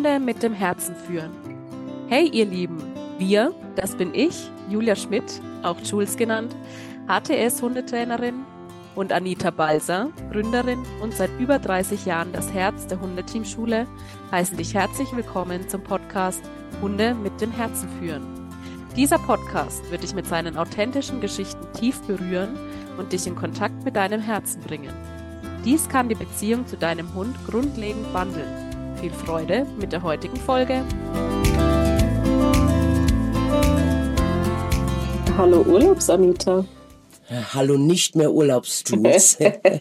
Hunde mit dem Herzen führen. Hey ihr Lieben, wir, das bin ich, Julia Schmidt, auch Jules genannt, HTS-Hundetrainerin, und Anita Balser, Gründerin und seit über 30 Jahren das Herz der Hundeteamschule, heißen dich herzlich willkommen zum Podcast Hunde mit dem Herzen führen. Dieser Podcast wird dich mit seinen authentischen Geschichten tief berühren und dich in Kontakt mit deinem Herzen bringen. Dies kann die Beziehung zu deinem Hund grundlegend wandeln. Viel Freude mit der heutigen Folge. Hallo Urlaubs-Anita. Hallo nicht mehr Urlaubs-Jules.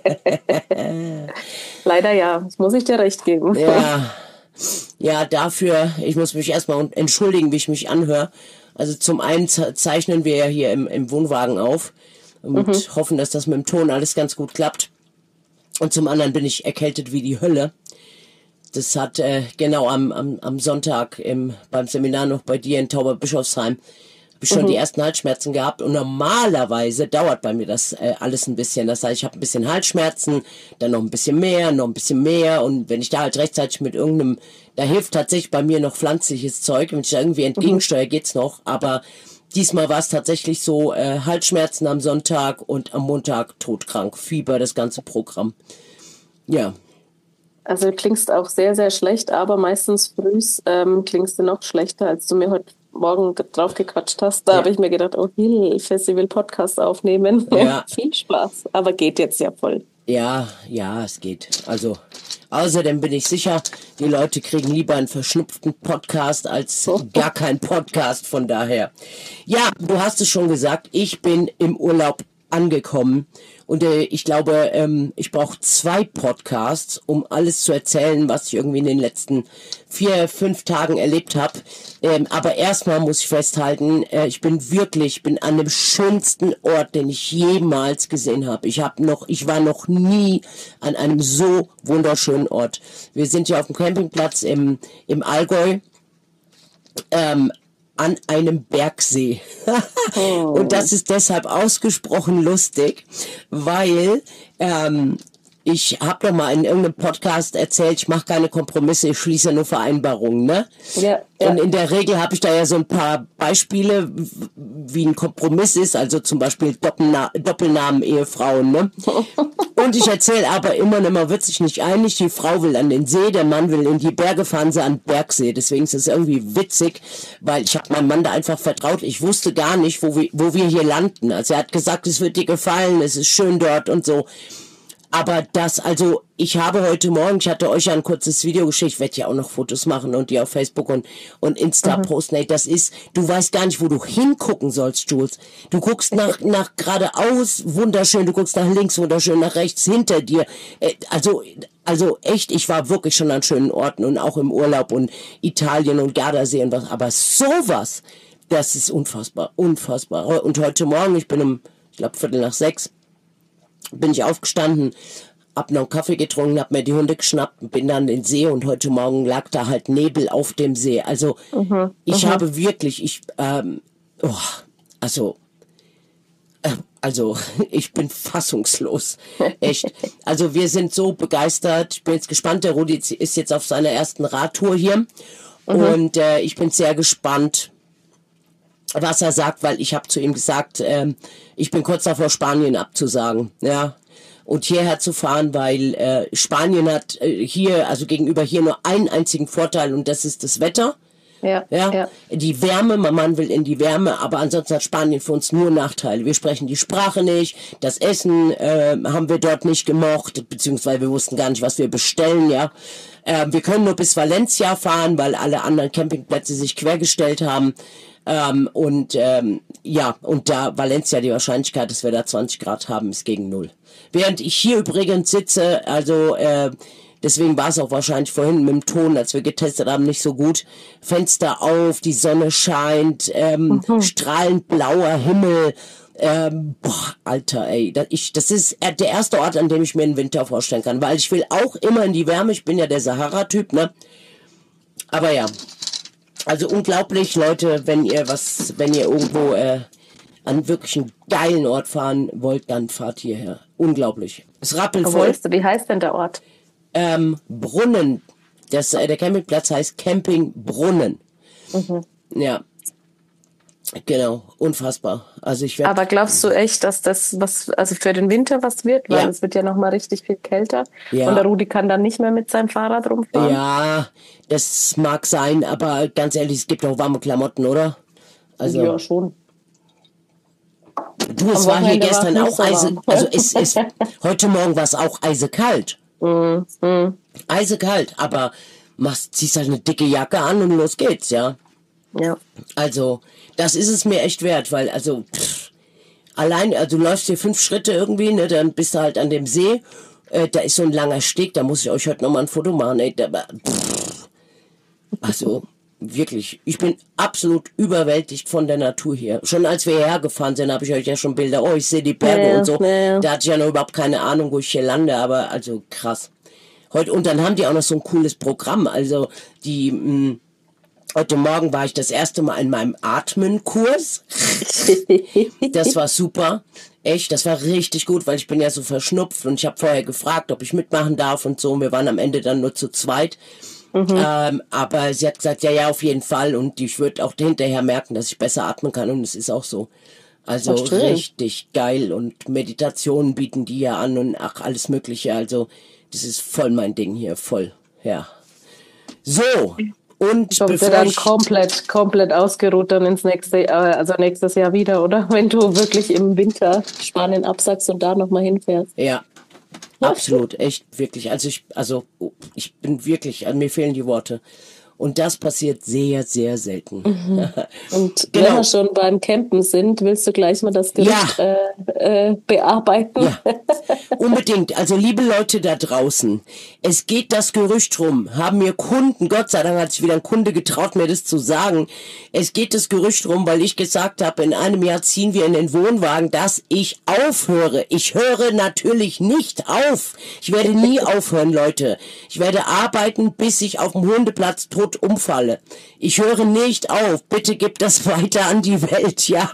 Leider ja, das muss ich dir recht geben. Ja, dafür, ich muss mich erstmal entschuldigen, wie ich mich anhöre. Also zum einen zeichnen wir ja hier im Wohnwagen auf und hoffen, dass das mit dem Ton alles ganz gut klappt. Und zum anderen bin ich erkältet wie die Hölle. Das hat genau am Sonntag beim Seminar noch bei dir in Tauberbischofsheim habe ich schon die ersten Halsschmerzen gehabt. Und normalerweise dauert bei mir das alles ein bisschen. Das heißt, ich habe ein bisschen Halsschmerzen, dann noch ein bisschen mehr. Und wenn ich da halt rechtzeitig mit irgendeinem, da hilft tatsächlich bei mir noch pflanzliches Zeug. Wenn ich da irgendwie entgegensteuere, geht's noch. Aber diesmal war es tatsächlich so, Halsschmerzen am Sonntag und am Montag todkrank. Fieber, das ganze Programm. Ja. Also du klingst auch sehr, sehr schlecht, aber meistens frühs klingst du noch schlechter, als du mir heute Morgen drauf gequatscht hast. Da habe ich mir gedacht, oh Hilfe, sie will Podcast aufnehmen. Ja. Viel Spaß, aber geht jetzt ja voll. Ja, es geht. Also außerdem bin ich sicher, die Leute kriegen lieber einen verschnupften Podcast als gar keinen Podcast, von daher. Ja, du hast es schon gesagt, ich bin im Urlaub angekommen und ich glaube, ich brauche 2 Podcasts, um alles zu erzählen, was ich irgendwie in den letzten 4-5 Tagen erlebt habe. Aber erstmal muss ich festhalten, ich bin an dem schönsten Ort, den ich jemals gesehen habe. Ich war noch nie an einem so wunderschönen Ort. Wir sind ja auf dem Campingplatz im Allgäu. An einem Bergsee. Und das ist deshalb ausgesprochen lustig, weil ich habe doch mal in irgendeinem Podcast erzählt, ich mache keine Kompromisse, ich schließe nur Vereinbarungen, ne? Ja. Und in der Regel habe ich da ja so ein paar Beispiele, wie ein Kompromiss ist, also zum Beispiel Doppelnamen Ehefrauen, ne? Und ich erzähle aber immer, man wird sich nicht einig, die Frau will an den See, der Mann will in die Berge fahren, sie an den Bergsee. Deswegen ist es irgendwie witzig, weil ich habe meinem Mann da einfach vertraut. Ich wusste gar nicht, wo wir hier landen. Also er hat gesagt, es wird dir gefallen, es ist schön dort und so. Aber ich habe heute Morgen, ich hatte euch ja ein kurzes Video geschickt, ich werde ja auch noch Fotos machen und die auf Facebook und Insta posten. Hey, du weißt gar nicht, wo du hingucken sollst, Jules. Du guckst nach geradeaus, wunderschön, du guckst nach links, wunderschön, nach rechts, hinter dir. Also echt, ich war wirklich schon an schönen Orten und auch im Urlaub und Italien und Gardasee und was. Aber sowas, das ist unfassbar, unfassbar. Und heute Morgen, ich bin ich glaube 5:45, bin ich aufgestanden, hab noch einen Kaffee getrunken, hab mir die Hunde geschnappt und bin dann in den See und heute Morgen lag da halt Nebel auf dem See. Also ich habe wirklich, ich bin fassungslos. Echt. Also wir sind so begeistert. Ich bin jetzt gespannt. Der Rudi ist jetzt auf seiner ersten Radtour hier und ich bin sehr gespannt, was er sagt, weil ich habe zu ihm gesagt, ich bin kurz davor, Spanien abzusagen, ja, und hierher zu fahren, weil Spanien hat hier, also gegenüber hier nur einen einzigen Vorteil und das ist das Wetter. Ja. Die Wärme, mein Mann will in die Wärme, aber ansonsten hat Spanien für uns nur Nachteile. Wir sprechen die Sprache nicht, das Essen haben wir dort nicht gemocht, beziehungsweise wir wussten gar nicht, was wir bestellen, ja. Wir können nur bis Valencia fahren, weil alle anderen Campingplätze sich quergestellt haben. Und da Valencia, die Wahrscheinlichkeit, dass wir da 20 Grad haben, ist gegen 0. Während ich hier übrigens sitze, also deswegen war es auch wahrscheinlich vorhin mit dem Ton, als wir getestet haben, nicht so gut. Fenster auf, die Sonne scheint, strahlend blauer Himmel. Alter, ey, das ist der erste Ort, an dem ich mir einen Winter vorstellen kann, weil ich will auch immer in die Wärme, ich bin ja der Sahara-Typ, ne? Aber ja, also unglaublich, Leute, wenn ihr irgendwo an wirklich einen geilen Ort fahren wollt, dann fahrt hierher. Unglaublich. Es rappelt voll. Wie heißt denn der Ort? Brunnen Der Campingplatz heißt Campingbrunnen. Ja. Genau, unfassbar. Also ich werde. Aber glaubst du echt, dass das also für den Winter was wird? Weil es wird ja nochmal richtig viel kälter. Ja. Und der Rudi kann dann nicht mehr mit seinem Fahrrad rumfahren. Ja, das mag sein, aber ganz ehrlich, es gibt auch warme Klamotten, oder? Also, ja, schon. Du, es war hier gestern auch also heute Morgen war es auch eisekalt. Eisekalt, aber ziehst halt eine dicke Jacke an und los geht's, ja. Ja. Also, das ist es mir echt wert, weil, allein, also du läufst hier 5 Schritte irgendwie, ne, dann bist du halt an dem See, da ist so ein langer Steg, da muss ich euch heute nochmal ein Foto machen, ey, also, wirklich, ich bin absolut überwältigt von der Natur hier. Schon als wir hierher gefahren sind, habe ich euch ja schon Bilder, ich sehe die Berge und so, da hatte ich ja noch überhaupt keine Ahnung, wo ich hier lande, aber, also, krass. Und dann haben die auch noch so ein cooles Programm, also, heute Morgen war ich das erste Mal in meinem Atmenkurs. Das war super. Echt, das war richtig gut, weil ich bin ja so verschnupft und ich habe vorher gefragt, ob ich mitmachen darf und so. Und wir waren am Ende dann nur zu zweit. Aber sie hat gesagt, ja, auf jeden Fall. Und ich würde auch hinterher merken, dass ich besser atmen kann. Und es ist auch so. Also richtig geil. Und Meditationen bieten die ja an und alles Mögliche. Also das ist voll mein Ding hier, voll. Ja. So. Und bevor dann komplett ausgeruht dann nächstes Jahr wieder, oder? Wenn du wirklich im Winter Spanien absagst und da nochmal hinfährst. Ja, absolut, echt, wirklich. Also ich bin wirklich, mir fehlen die Worte. Und das passiert sehr, sehr selten. Und wenn wir schon beim Campen sind, willst du gleich mal das Gerücht bearbeiten? Ja, unbedingt. Also liebe Leute da draußen, es geht das Gerücht rum, haben mir Kunden, Gott sei Dank hat sich wieder ein Kunde getraut, mir das zu sagen, es geht das Gerücht rum, weil ich gesagt habe, in einem Jahr ziehen wir in den Wohnwagen, dass ich aufhöre. Ich höre natürlich nicht auf. Ich werde nie aufhören, Leute. Ich werde arbeiten, bis ich auf dem Hundeplatz tot umfalle. Ich höre nicht auf. Bitte gib das weiter an die Welt, ja.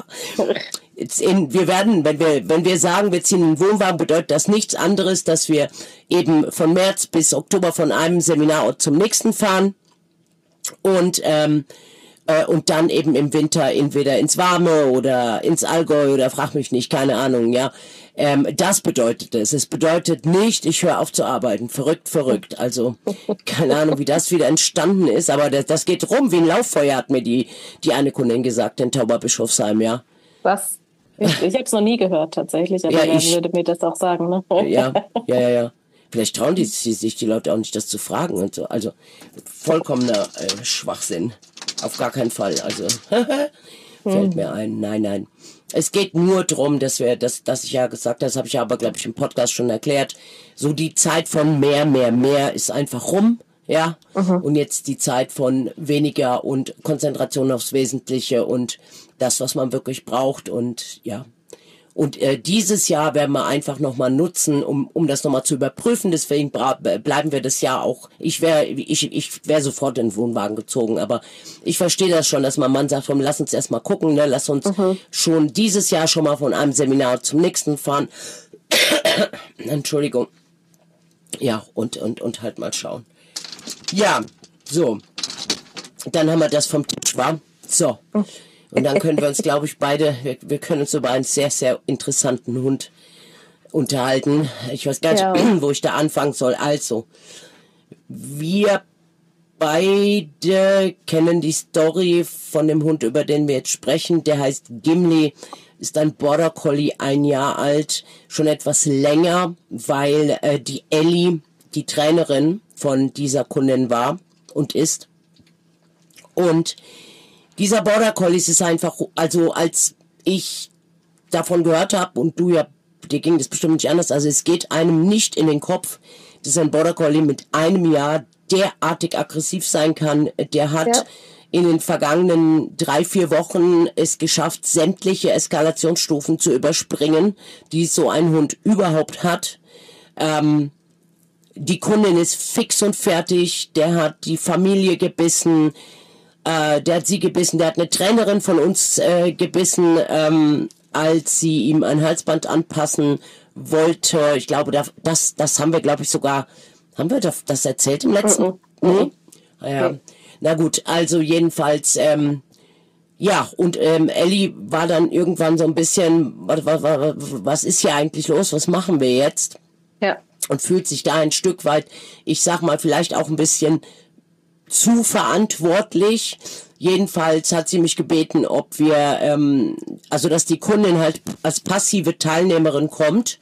Wir werden, wenn wir sagen, wir ziehen einen Wohnwagen, bedeutet das nichts anderes, dass wir eben von März bis Oktober von einem Seminarort zum nächsten fahren und dann eben im Winter entweder ins Warme oder ins Allgäu oder frag mich nicht, keine Ahnung, ja. Das bedeutet es. Es bedeutet nicht, ich höre auf zu arbeiten. Verrückt. Also, keine Ahnung, wie das wieder entstanden ist, aber das geht rum wie ein Lauffeuer, hat mir die eine Kundin gesagt in Tauberbischofsheim, ja. Was? Ich habe es noch nie gehört, tatsächlich, aber wer würde mir das auch sagen, ne? Ja. Vielleicht trauen sich die Leute auch nicht, das zu fragen und so. Also, vollkommener Schwachsinn. Auf gar keinen Fall. Also, fällt mir ein. Nein. Es geht nur darum, dass ich ja gesagt habe, das habe ich aber, glaube ich, im Podcast schon erklärt, so die Zeit von mehr ist einfach rum, ja. Und jetzt die Zeit von weniger und Konzentration aufs Wesentliche und das, was man wirklich braucht und ja. Und dieses Jahr werden wir einfach nochmal nutzen, um das nochmal zu überprüfen. Deswegen bleiben wir das Jahr auch. Ich wär sofort in den Wohnwagen gezogen, aber ich verstehe das schon, dass mein Mann sagt, lass uns erstmal gucken, ne? Lass uns schon dieses Jahr schon mal von einem Seminar zum nächsten fahren. Entschuldigung. Ja, und halt mal schauen. Ja, so. Dann haben wir das vom Tisch, wa? So. Und dann können wir uns, glaube ich, wir können uns über einen sehr, sehr interessanten Hund unterhalten. Ich weiß gar nicht, wo ich da anfangen soll. Also, wir beide kennen die Story von dem Hund, über den wir jetzt sprechen. Der heißt Gimli, ist ein Border Collie, 1 Jahr alt, schon etwas länger, weil die Ellie die Trainerin von dieser Kundin war und ist. Und dieser Border Collie ist einfach, also als ich davon gehört habe und dir ging das bestimmt nicht anders, also es geht einem nicht in den Kopf, dass ein Border Collie mit 1 Jahr derartig aggressiv sein kann. Der hat in den vergangenen 3-4 Wochen es geschafft, sämtliche Eskalationsstufen zu überspringen, die so ein Hund überhaupt hat. Die Kundin ist fix und fertig, der hat die Familie gebissen, der hat eine Trainerin von uns gebissen, als sie ihm ein Halsband anpassen wollte. Ich glaube, das haben wir, glaube ich, sogar, haben wir das erzählt im letzten? Ja. Na gut, also jedenfalls, ja, und Ellie war dann irgendwann so ein bisschen, was ist hier eigentlich los, was machen wir jetzt? Ja. Und fühlt sich da ein Stück weit, ich sag mal, vielleicht auch ein bisschen zu verantwortlich. Jedenfalls hat sie mich gebeten, ob wir, also dass die Kundin halt als passive Teilnehmerin kommt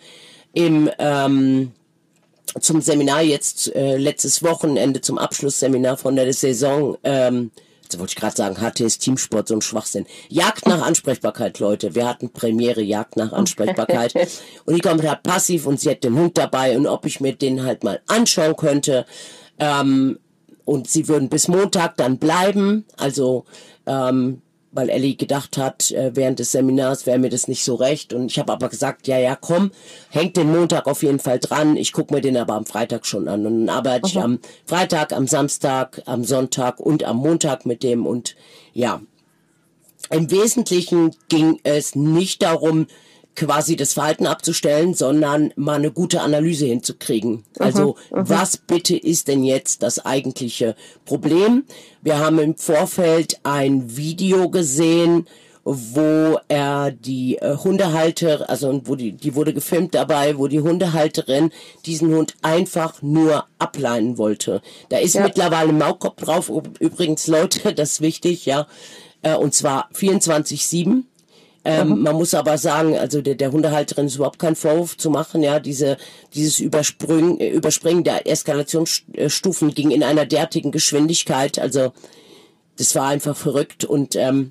zum Seminar jetzt letztes Wochenende, zum Abschlussseminar von der Saison, jetzt wollte ich gerade sagen, HTS Teamsport, so ein Schwachsinn. Jagd nach Ansprechbarkeit, Leute. Wir hatten Premiere Jagd nach Ansprechbarkeit. Und die kommt halt passiv und sie hat den Hund dabei und ob ich mir den halt mal anschauen könnte. Und sie würden bis Montag dann bleiben. Also, weil Ellie gedacht hat, während des Seminars wäre mir das nicht so recht. Und ich habe aber gesagt, ja, komm, hängt den Montag auf jeden Fall dran. Ich gucke mir den aber am Freitag schon an. Und dann arbeite ich am Freitag, am Samstag, am Sonntag und am Montag mit dem. Und ja, im Wesentlichen ging es nicht darum, quasi das Verhalten abzustellen, sondern mal eine gute Analyse hinzukriegen. Also was bitte ist denn jetzt das eigentliche Problem? Wir haben im Vorfeld ein Video gesehen, wo er die Hundehalter, also wo die wurde gefilmt dabei, wo die Hundehalterin diesen Hund einfach nur ableinen wollte. Da ist mittlerweile ein Maulkorb drauf. Übrigens, Leute, das ist wichtig, ja. Und zwar 24/7. Man muss aber sagen, also der Hundehalterin ist überhaupt kein Vorwurf zu machen, ja, dieses Überspringen der Eskalationsstufen ging in einer derartigen Geschwindigkeit, also das war einfach verrückt und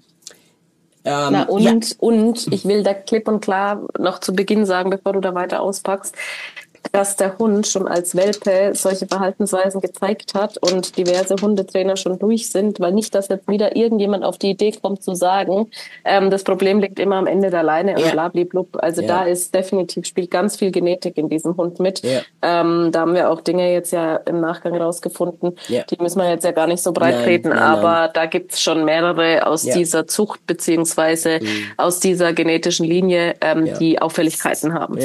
und ich will da klipp und klar noch zu Beginn sagen, bevor du da weiter auspackst, dass der Hund schon als Welpe solche Verhaltensweisen gezeigt hat und diverse Hundetrainer schon durch sind, weil nicht, dass jetzt wieder irgendjemand auf die Idee kommt zu sagen, das Problem liegt immer am Ende der Leine und blablablub. Also da ist definitiv, spielt ganz viel Genetik in diesem Hund mit. Ja. Da haben wir auch Dinge jetzt ja im Nachgang rausgefunden, die müssen wir jetzt ja gar nicht so breit treten, aber da gibt's schon mehrere aus dieser Zucht beziehungsweise aus dieser genetischen Linie, die Auffälligkeiten haben.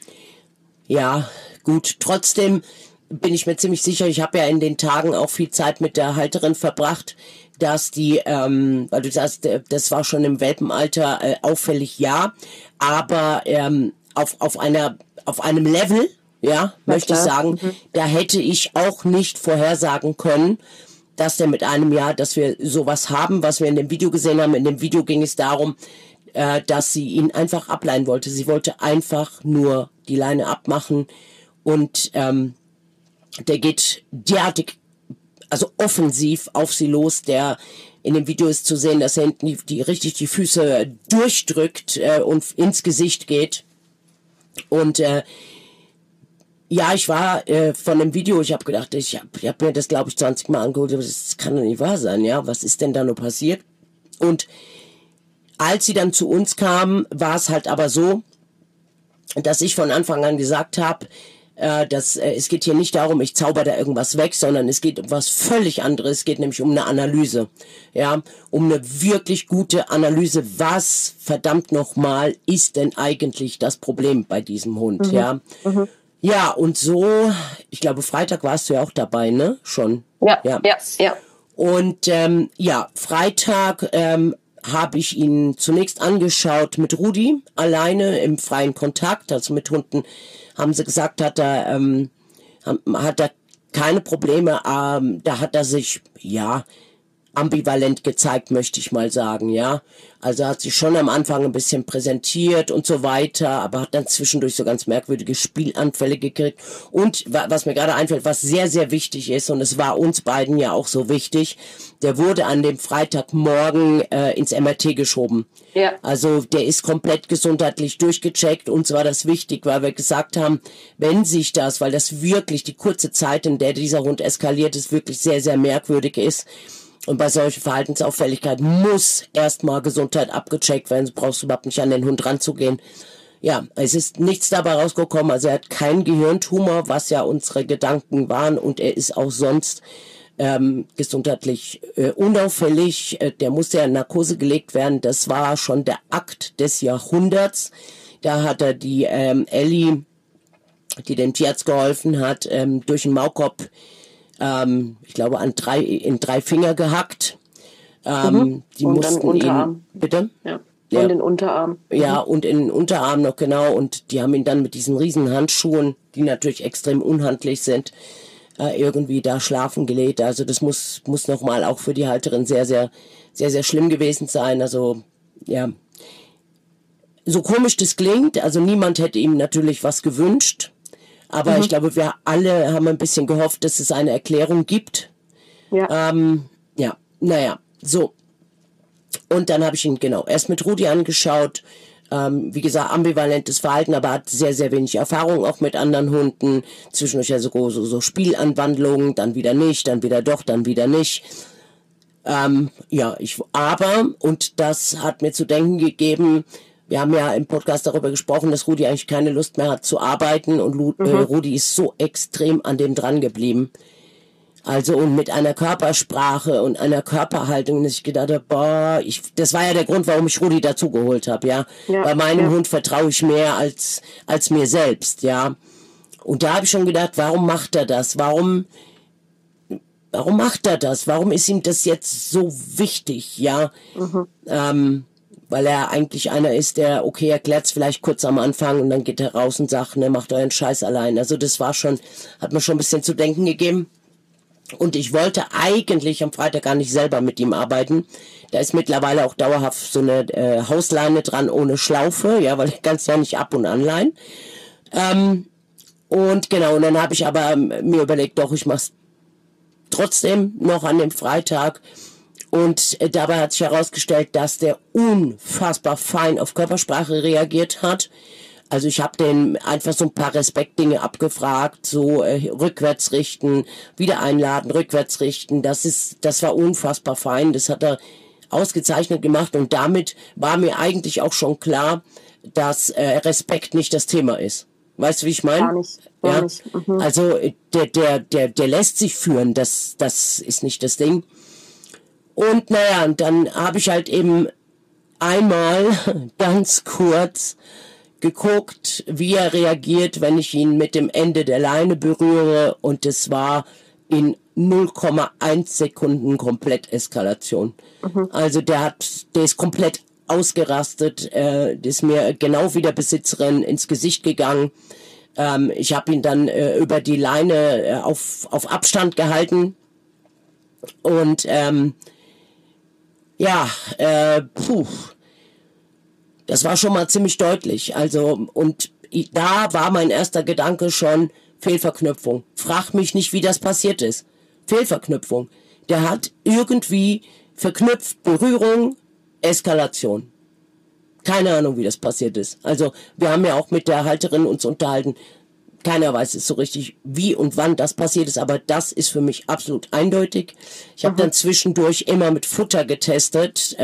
Ja, gut. Trotzdem bin ich mir ziemlich sicher, ich habe ja in den Tagen auch viel Zeit mit der Halterin verbracht, dass die, weil du sagst, das war schon im Welpenalter auffällig, ja, aber auf einem Level, ja, möchte ich sagen, da hätte ich auch nicht vorhersagen können, dass der mit einem Jahr, dass wir sowas haben, was wir in dem Video gesehen haben. In dem Video ging es darum, dass sie ihn einfach ableihen wollte. Sie wollte einfach nur die Leine abmachen und der geht derartig, also offensiv auf sie los. Der in dem Video ist zu sehen, dass er hinten richtig die Füße durchdrückt und ins Gesicht geht. Und ja, ich war von dem Video, ich habe gedacht, ich hab mir das, glaube ich, 20 Mal angeholt, aber das kann doch nicht wahr sein, ja, was ist denn da nur passiert? Und als sie dann zu uns kam, war es halt aber so, dass ich von Anfang an gesagt habe, dass es geht hier nicht darum, ich zauber da irgendwas weg, sondern es geht um was völlig anderes. Es geht nämlich um eine Analyse, ja, um eine wirklich gute Analyse. Was verdammt nochmal ist denn eigentlich das Problem bei diesem Hund, ja? Ja, und so, ich glaube, Freitag warst du ja auch dabei, ne? Schon. Ja. Und Freitag habe ich ihn zunächst angeschaut mit Rudi, alleine im freien Kontakt, also mit Hunden, haben sie gesagt, hat er keine Probleme, da hat er sich, ambivalent gezeigt, möchte ich mal sagen, ja. Also hat sich schon am Anfang ein bisschen präsentiert und so weiter, aber hat dann zwischendurch so ganz merkwürdige Spielanfälle gekriegt. Und was mir gerade einfällt, was sehr, sehr wichtig ist, und es war uns beiden ja auch so wichtig, der wurde an dem Freitagmorgen ins MRT geschoben. Ja. Also der ist komplett gesundheitlich durchgecheckt. Uns war das wichtig, weil wir gesagt haben, wenn sich das, weil das wirklich die kurze Zeit, in der dieser Hund eskaliert ist, wirklich sehr, sehr merkwürdig ist. Und bei solchen Verhaltensauffälligkeiten muss erstmal Gesundheit abgecheckt werden. Du brauchst überhaupt nicht an den Hund ranzugehen. Ja, es ist nichts dabei rausgekommen. Also er hat keinen Gehirntumor, was ja unsere Gedanken waren. Und er ist auch sonst gesundheitlich unauffällig. Der musste ja in Narkose gelegt werden. Das war schon der Akt des Jahrhunderts. Da hat er die Ellie, die dem Tierarzt geholfen hat, durch den Maulkorb ich glaube, in 3 Finger gehackt. Die und mussten dann Unterarm. bitte? Ja. Ja. Und den Unterarm. Ja, und in den Unterarm noch, genau. Und die haben ihn dann mit diesen riesen Handschuhen, die natürlich extrem unhandlich sind, irgendwie da schlafen gelegt. Also das muss nochmal auch für die Halterin sehr, sehr, sehr, sehr schlimm gewesen sein. Also, ja. So komisch das klingt, also niemand hätte ihm natürlich was gewünscht. Aber ich glaube, wir alle haben ein bisschen gehofft, dass es eine Erklärung gibt. Ja. Ja, naja, so. Und dann habe ich ihn erst mit Rudi angeschaut. Wie gesagt, ambivalentes Verhalten, aber hat sehr, sehr wenig Erfahrung auch mit anderen Hunden. Zwischendurch also so Spielanwandlungen, dann wieder nicht, dann wieder doch, dann wieder nicht. Und das hat mir zu denken gegeben, wir haben ja im Podcast darüber gesprochen, dass Rudi eigentlich keine Lust mehr hat zu arbeiten und Rudi ist so extrem an dem dran geblieben. Also und mit einer Körpersprache und einer Körperhaltung, dass ich gedacht habe, das war ja der Grund, warum ich Rudi dazugeholt habe, ja. Bei meinem Hund vertraue ich mehr als mir selbst, ja. Und da habe ich schon gedacht, warum macht er das? Warum macht er das? Warum ist ihm das jetzt so wichtig, ja? Weil er eigentlich einer ist, der, okay, erklärt's vielleicht kurz am Anfang und dann geht er raus und sagt, ne, macht euren Scheiß allein. Also das hat mir schon ein bisschen zu denken gegeben. Und ich wollte eigentlich am Freitag gar nicht selber mit ihm arbeiten. Da ist mittlerweile auch dauerhaft so eine Hausleine dran ohne Schlaufe, ja, weil ich kann's ja nicht ab- und anleihen. Und dann habe ich aber mir überlegt, doch, ich mach's trotzdem noch an dem Freitag. Und dabei hat sich herausgestellt, dass der unfassbar fein auf Körpersprache reagiert hat. Also ich habe den einfach so ein paar Respektdinge abgefragt, so rückwärts richten, wieder einladen, rückwärts richten. Das war unfassbar fein. Das hat er ausgezeichnet gemacht und damit war mir eigentlich auch schon klar, dass Respekt nicht das Thema ist. Weißt du, wie ich meine? Gar nicht. Also der lässt sich führen. Das ist nicht das Ding. Und und dann habe ich halt eben einmal ganz kurz geguckt, wie er reagiert, wenn ich ihn mit dem Ende der Leine berühre, und es war in 0,1 Sekunden komplett Eskalation. Also der ist komplett ausgerastet, ist mir genau wie der Besitzerin ins Gesicht gegangen. Ich habe ihn dann über die Leine auf Abstand gehalten und das war schon mal ziemlich deutlich. Also, und da war mein erster Gedanke schon Fehlverknüpfung. Frag mich nicht, wie das passiert ist. Fehlverknüpfung. Der hat irgendwie verknüpft Berührung, Eskalation. Keine Ahnung, wie das passiert ist. Also, wir haben ja auch mit der Halterin uns unterhalten. Keiner weiß es so richtig, wie und wann das passiert ist, aber das ist für mich absolut eindeutig. Ich habe dann zwischendurch immer mit Futter getestet,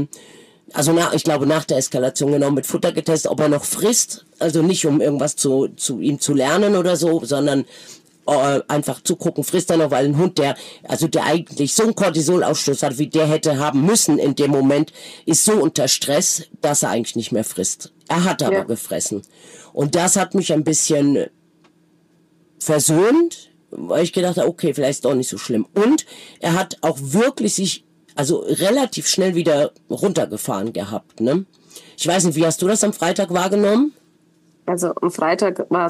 ich glaube nach der Eskalation mit Futter getestet, ob er noch frisst, also nicht um irgendwas zu ihm zu lernen oder so, sondern einfach zu gucken, frisst er noch, weil ein Hund, der eigentlich so einen Cortisolausstoß hat, wie der hätte haben müssen in dem Moment, ist so unter Stress, dass er eigentlich nicht mehr frisst. Er hat aber gefressen. Und das hat mich ein bisschen versöhnt, weil ich gedacht habe, okay, vielleicht ist doch nicht so schlimm. Und er hat auch wirklich relativ schnell wieder runtergefahren gehabt, ne? Ich weiß nicht, wie hast du das am Freitag wahrgenommen? Also am Freitag war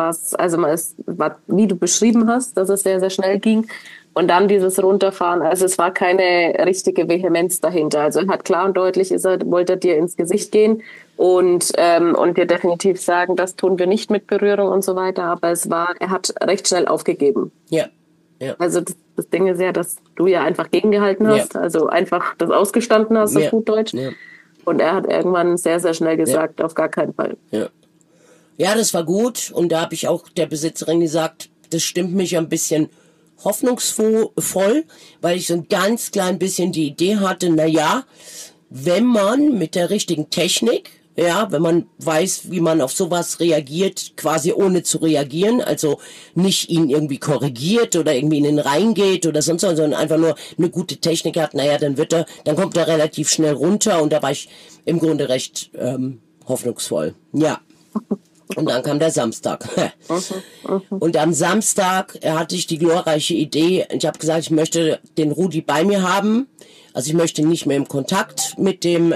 wie du beschrieben hast, dass es sehr, sehr schnell ging. Und dann dieses Runterfahren, also es war keine richtige Vehemenz dahinter. Also er hat klar und deutlich wollte er dir ins Gesicht gehen und dir definitiv sagen, das tun wir nicht mit Berührung und so weiter. Aber er hat recht schnell aufgegeben. Ja. Also das Ding ist ja, dass du ja einfach gegengehalten hast, also einfach das ausgestanden hast auf gut Deutsch. Ja. Und er hat irgendwann sehr, sehr schnell gesagt, auf gar keinen Fall. Ja, das war gut. Und da habe ich auch der Besitzerin gesagt, das stimmt mich ein bisschen hoffnungsvoll, weil ich so ein ganz klein bisschen die Idee hatte, wenn man mit der richtigen Technik, wenn man weiß, wie man auf sowas reagiert, quasi ohne zu reagieren, also nicht ihn irgendwie korrigiert oder irgendwie in den reingeht oder sonst was, sondern einfach nur eine gute Technik hat, dann kommt er relativ schnell runter, und da war ich im Grunde recht hoffnungsvoll. Ja. Und dann kam der Samstag. Und am Samstag hatte ich die glorreiche Idee, ich habe gesagt, ich möchte den Rudi bei mir haben. Also ich möchte nicht mehr im Kontakt mit dem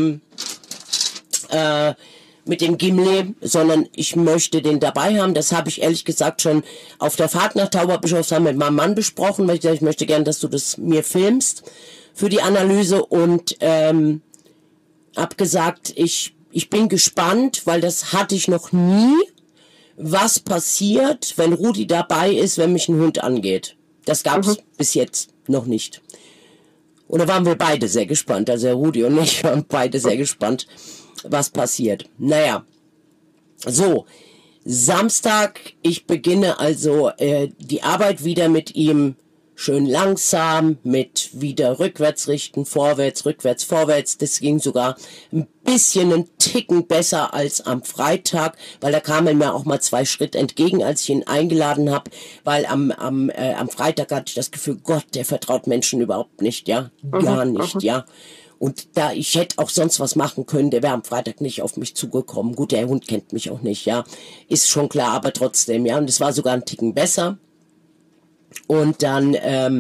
Gimli, sondern ich möchte den dabei haben. Das habe ich ehrlich gesagt schon auf der Fahrt nach Tauberbischofsheim mit meinem Mann besprochen, weil ich gesagt, ich möchte gerne, dass du das mir filmst für die Analyse und habe gesagt, ich bin gespannt, weil das hatte ich noch nie, was passiert, wenn Rudi dabei ist, wenn mich ein Hund angeht. Das gab es bis jetzt noch nicht. Und da waren wir beide sehr gespannt, also der Rudi und ich waren beide sehr gespannt, was passiert. Naja, so, Samstag, ich beginne also die Arbeit wieder mit ihm, schön langsam, mit wieder rückwärts richten, vorwärts, rückwärts, vorwärts. Das ging sogar ein bisschen einen Ticken besser als am Freitag, weil da kamen mir auch mal 2 Schritte entgegen, als ich ihn eingeladen habe, weil am Freitag hatte ich das Gefühl, Gott, der vertraut Menschen überhaupt nicht, ja, gar nicht, ja. Und da ich hätte auch sonst was machen können, der wäre am Freitag nicht auf mich zugekommen. Gut, der Hund kennt mich auch nicht, ja, ist schon klar, aber trotzdem, ja, und es war sogar einen Ticken besser. Und dann,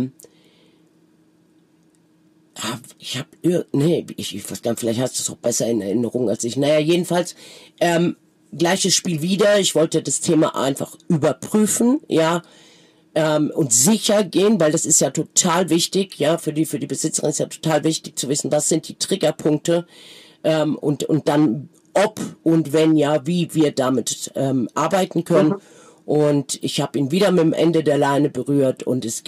ich weiß gar nicht, vielleicht hast du es auch besser in Erinnerung als ich. Naja, jedenfalls, gleiches Spiel wieder. Ich wollte das Thema einfach überprüfen, ja, und sicher gehen, weil das ist ja total wichtig, ja, für die Besitzerin ist ja total wichtig zu wissen, was sind die Triggerpunkte, und dann ob und wenn ja, wie wir damit arbeiten können. Und ich habe ihn wieder mit dem Ende der Leine berührt und es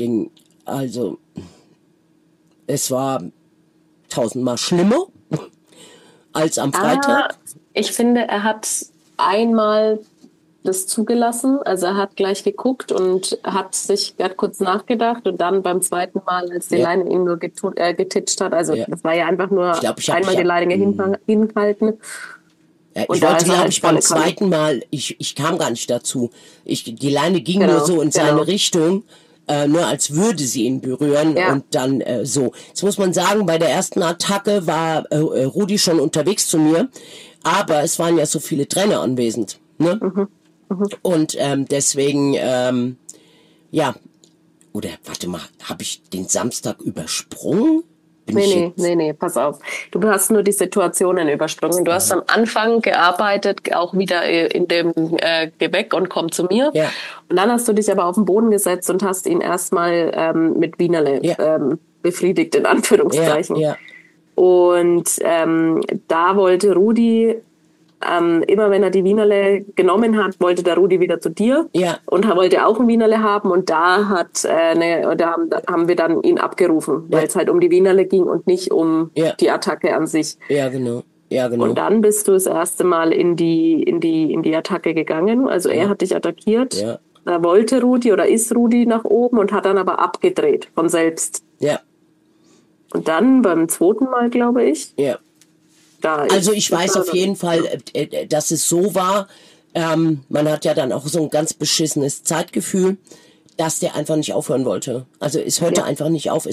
war 1000-mal schlimmer als am Freitag. Ich finde, er hat einmal das zugelassen, also er hat gleich geguckt und hat kurz nachgedacht und dann beim zweiten Mal, als die Leine ihn nur getitscht hat, also das war ja einfach nur einmal die Leine hinhalten. Ja, ich wollte, glaube ich, beim zweiten Mal, ich kam gar nicht dazu. Die Leine ging nur so in seine Richtung, nur als würde sie ihn berühren und dann so. Jetzt muss man sagen, bei der ersten Attacke war Rudi schon unterwegs zu mir, aber es waren ja so viele Trainer anwesend, ne? Und deswegen, oder warte mal, habe ich den Samstag übersprungen? Nee, pass auf. Du hast nur die Situationen übersprungen. Du hast am Anfang gearbeitet, auch wieder in dem geh weg und komm zu mir. Ja. Und dann hast du dich aber auf den Boden gesetzt und hast ihn erstmal mit Wienerle befriedigt, in Anführungszeichen. Ja. Und da wollte Rudi, immer wenn er die Wienerle genommen hat, wollte der Rudi wieder zu dir und wollte auch ein Wienerle haben und da haben wir dann ihn abgerufen, weil es halt um die Wienerle ging und nicht um die Attacke an sich. Ja, genau. Ja, genau. Und dann bist du das erste Mal in die Attacke gegangen, also er hat dich attackiert. Ja. Da wollte Rudi oder ist Rudi nach oben und hat dann aber abgedreht von selbst. Ja. Und dann beim zweiten Mal, glaube ich. Ja. Also ich weiß auf jeden Fall, dass es so war, man hat ja dann auch so ein ganz beschissenes Zeitgefühl, dass der einfach nicht aufhören wollte. Also es hörte einfach nicht auf,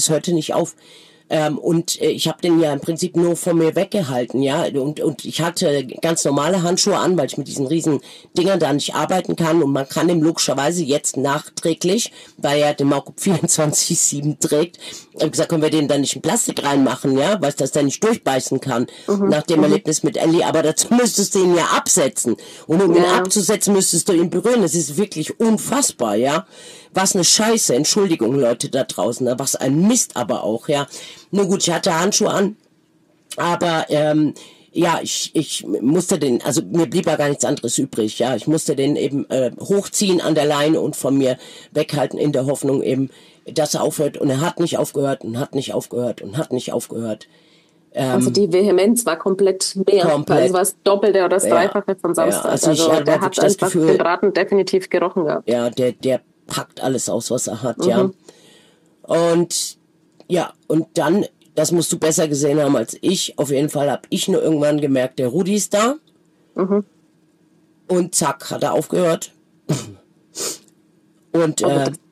und ich habe den ja im Prinzip nur von mir weggehalten, ja, und ich hatte ganz normale Handschuhe an, weil ich mit diesen riesen Dingern da nicht arbeiten kann und man kann ihm logischerweise jetzt nachträglich, weil er den Maulkorb 24/7 trägt, gesagt, können wir den dann nicht in Plastik reinmachen, ja, weil das dann nicht durchbeißen kann, nach dem Erlebnis mit Ellie, aber dazu müsstest du ihn ja absetzen und um ihn abzusetzen, müsstest du ihn berühren, das ist wirklich unfassbar, ja. Was eine Scheiße, Entschuldigung Leute da draußen, was ein Mist aber auch, ja. Nur gut, ich hatte Handschuhe an, aber ich musste den, also mir blieb ja gar nichts anderes übrig, ja. Ich musste den eben hochziehen an der Leine und von mir weghalten in der Hoffnung eben, dass er aufhört und er hat nicht aufgehört und hat nicht aufgehört und hat nicht aufgehört. Also die Vehemenz war komplett mehr. Also war das Doppelte oder das Dreifache von Samstag. Ja, also der hat einfach den Braten definitiv gerochen gehabt. Ja, der packt alles aus, was er hat, ja. Und und dann, das musst du besser gesehen haben als ich, auf jeden Fall habe ich nur irgendwann gemerkt, der Rudi ist da. Und zack, hat er aufgehört. Und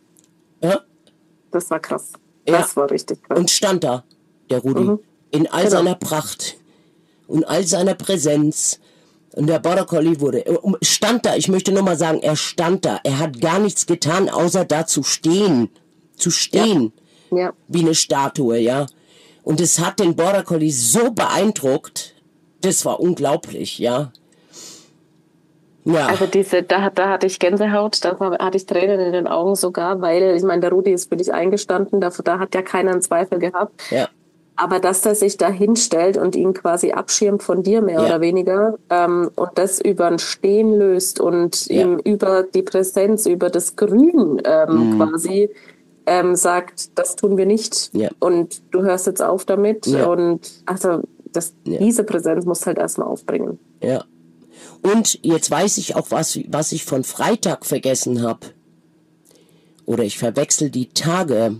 das war krass. Das war richtig krass. Und stand da, der Rudi, in all seiner Pracht und all seiner Präsenz. Und der Border Collie stand da, ich möchte nur mal sagen, er stand da. Er hat gar nichts getan, außer da zu stehen. Ja. Wie eine Statue, ja. Und es hat den Border Collie so beeindruckt, das war unglaublich, ja. Ja. Also da hatte ich Gänsehaut, da hatte ich Tränen in den Augen sogar, weil, ich meine, der Rudi ist für dich eingestanden, da hat ja keiner einen Zweifel gehabt. Ja. Aber dass der sich da hinstellt und ihn quasi abschirmt von dir mehr oder weniger und das über ein Stehen löst und ihm über die Präsenz, über das Grün quasi sagt, das tun wir nicht und du hörst jetzt auf damit und also diese Präsenz musst halt erstmal aufbringen. Ja. Und jetzt weiß ich auch, was ich von Freitag vergessen habe. Oder ich verwechsel die Tage.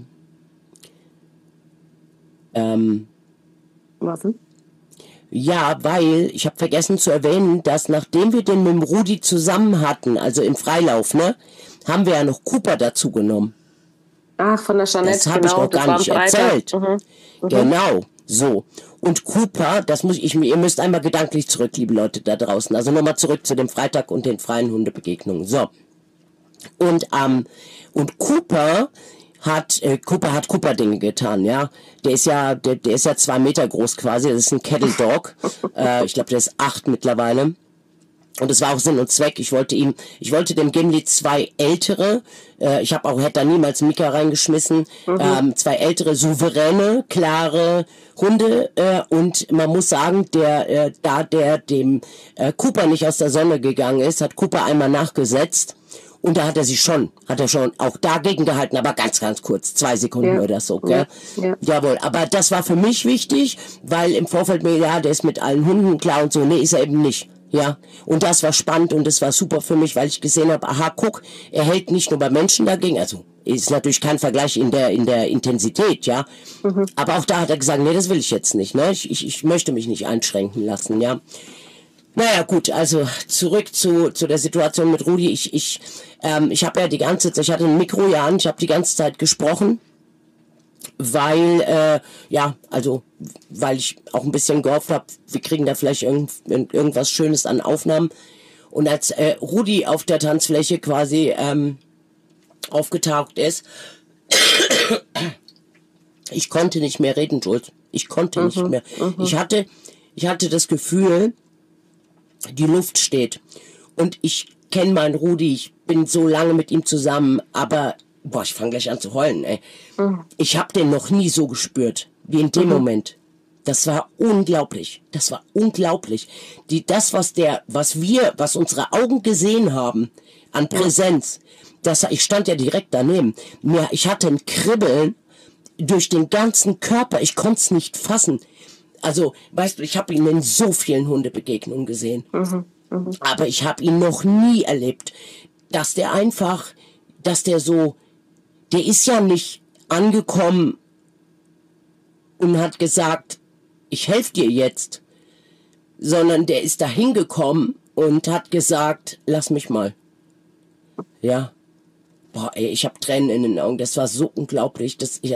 Was denn? Ja, weil ich habe vergessen zu erwähnen, dass nachdem wir den mit dem Rudi zusammen hatten, also im Freilauf, ne, haben wir ja noch Cooper dazu genommen. Ach, von der Jeanette, das habe ich noch gar nicht erzählt. Mhm. Genau, so. Und Cooper, ihr müsst einmal gedanklich zurück, liebe Leute da draußen. Also nochmal zurück zu dem Freitag und den freien Hundebegegnungen. So. Und Cooper hat Cooper-Dinge getan, ja. Der ist ja 2 Meter groß quasi. Das ist ein Kettle Dog. Ich glaube, der ist 8 mittlerweile. Und es war auch Sinn und Zweck. Ich wollte dem Gimli 2 ältere, hätte da niemals Mika reingeschmissen, 2 ältere, souveräne, klare Hunde, und man muss sagen, der dem Cooper nicht aus der Sonne gegangen ist, hat Cooper einmal nachgesetzt. Und da hat er schon auch dagegen gehalten, aber ganz, ganz kurz, 2 Sekunden oder so, gell? Ja. Jawohl, aber das war für mich wichtig, weil im Vorfeld der ist mit allen Hunden klar und so, nee, ist er eben nicht. Ja, und das war spannend und das war super für mich, weil ich gesehen habe, aha, guck, er hält nicht nur bei Menschen dagegen, also ist natürlich kein Vergleich in der Intensität, ja, aber auch da hat er gesagt, nee, das will ich jetzt nicht, ne, ich möchte mich nicht einschränken lassen, ja. Naja, gut, also zurück zu der Situation mit Rudi. Ich habe ja die ganze Zeit, ich hatte ein Mikro ja an, ich habe die ganze Zeit gesprochen, weil ich auch ein bisschen gehofft habe, wir kriegen da vielleicht irgendwas Schönes an Aufnahmen. Und als Rudi auf der Tanzfläche quasi aufgetaucht ist, ich konnte nicht mehr reden, Jules. Ich konnte nicht mehr. Ich hatte das Gefühl, die Luft steht. Und ich kenne meinen Rudi, ich bin so lange mit ihm zusammen, aber, ich fange gleich an zu heulen, ey. Ich habe den noch nie so gespürt, wie in dem Moment. Das war unglaublich. Das war unglaublich. Was unsere Augen gesehen haben an Präsenz, ich stand ja direkt daneben. Ich hatte ein Kribbeln durch den ganzen Körper. Ich konnte es nicht fassen. Also, weißt du, ich habe ihn in so vielen Hundebegegnungen gesehen. Aber ich habe ihn noch nie erlebt, dass der ist ja nicht angekommen und hat gesagt, ich helfe dir jetzt, sondern der ist da hingekommen und hat gesagt, lass mich mal. Ja. Ich habe Tränen in den Augen, das war so unglaublich,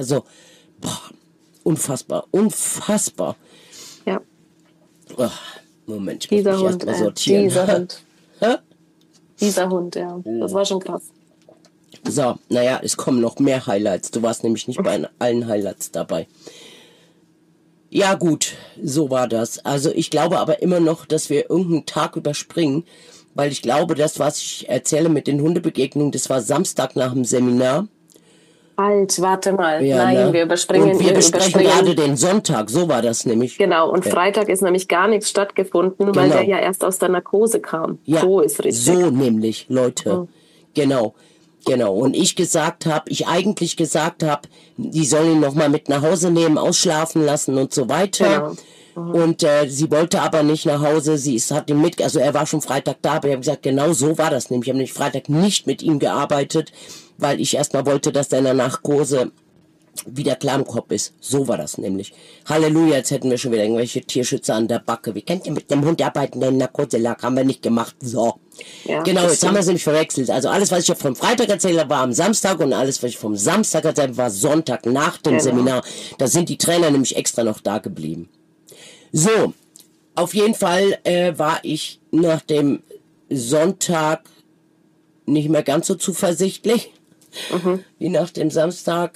unfassbar. Ja. Moment, ich dieser muss mich Hund, erst mal sortieren. Dieser Hund, ja. Das war schon krass. So, naja, es kommen noch mehr Highlights. Du warst nämlich nicht bei allen Highlights dabei. Ja gut, so war das. Also ich glaube aber immer noch, dass wir irgendeinen Tag überspringen, weil ich glaube, das, was ich erzähle mit den Hundebegegnungen, das war Samstag nach dem Seminar. Halt, warte mal. Ja, nein, ne? wir überspringen. Und wir besprechen gerade den Sonntag, so war das nämlich. Genau, und Freitag ist nämlich gar nichts stattgefunden, weil der ja erst aus der Narkose kam. Ja, so ist richtig. So nämlich, Leute. Genau. Und ich eigentlich gesagt habe, die sollen ihn nochmal mit nach Hause nehmen, ausschlafen lassen und so weiter. Genau. Und sie wollte aber nicht nach Hause, also er war schon Freitag da, aber ich habe gesagt, genau so war das nämlich. Ich habe nämlich Freitag nicht mit ihm gearbeitet, weil ich erstmal wollte, dass er in der Narkose wieder klar im Kopf ist. So war das nämlich. Halleluja, jetzt hätten wir schon wieder irgendwelche Tierschützer an der Backe. Wie könnt ihr mit dem Hund arbeiten, der in Narkose lag? Haben wir nicht gemacht. So. Ja, genau, jetzt haben wir es nämlich verwechselt. Also alles, was ich vom Freitag erzählt habe, war am Samstag und alles, was ich vom Samstag erzählt habe, war Sonntag nach dem Seminar. Da sind die Trainer nämlich extra noch da geblieben. So, auf jeden Fall war ich nach dem Sonntag nicht mehr ganz so zuversichtlich wie nach dem Samstag.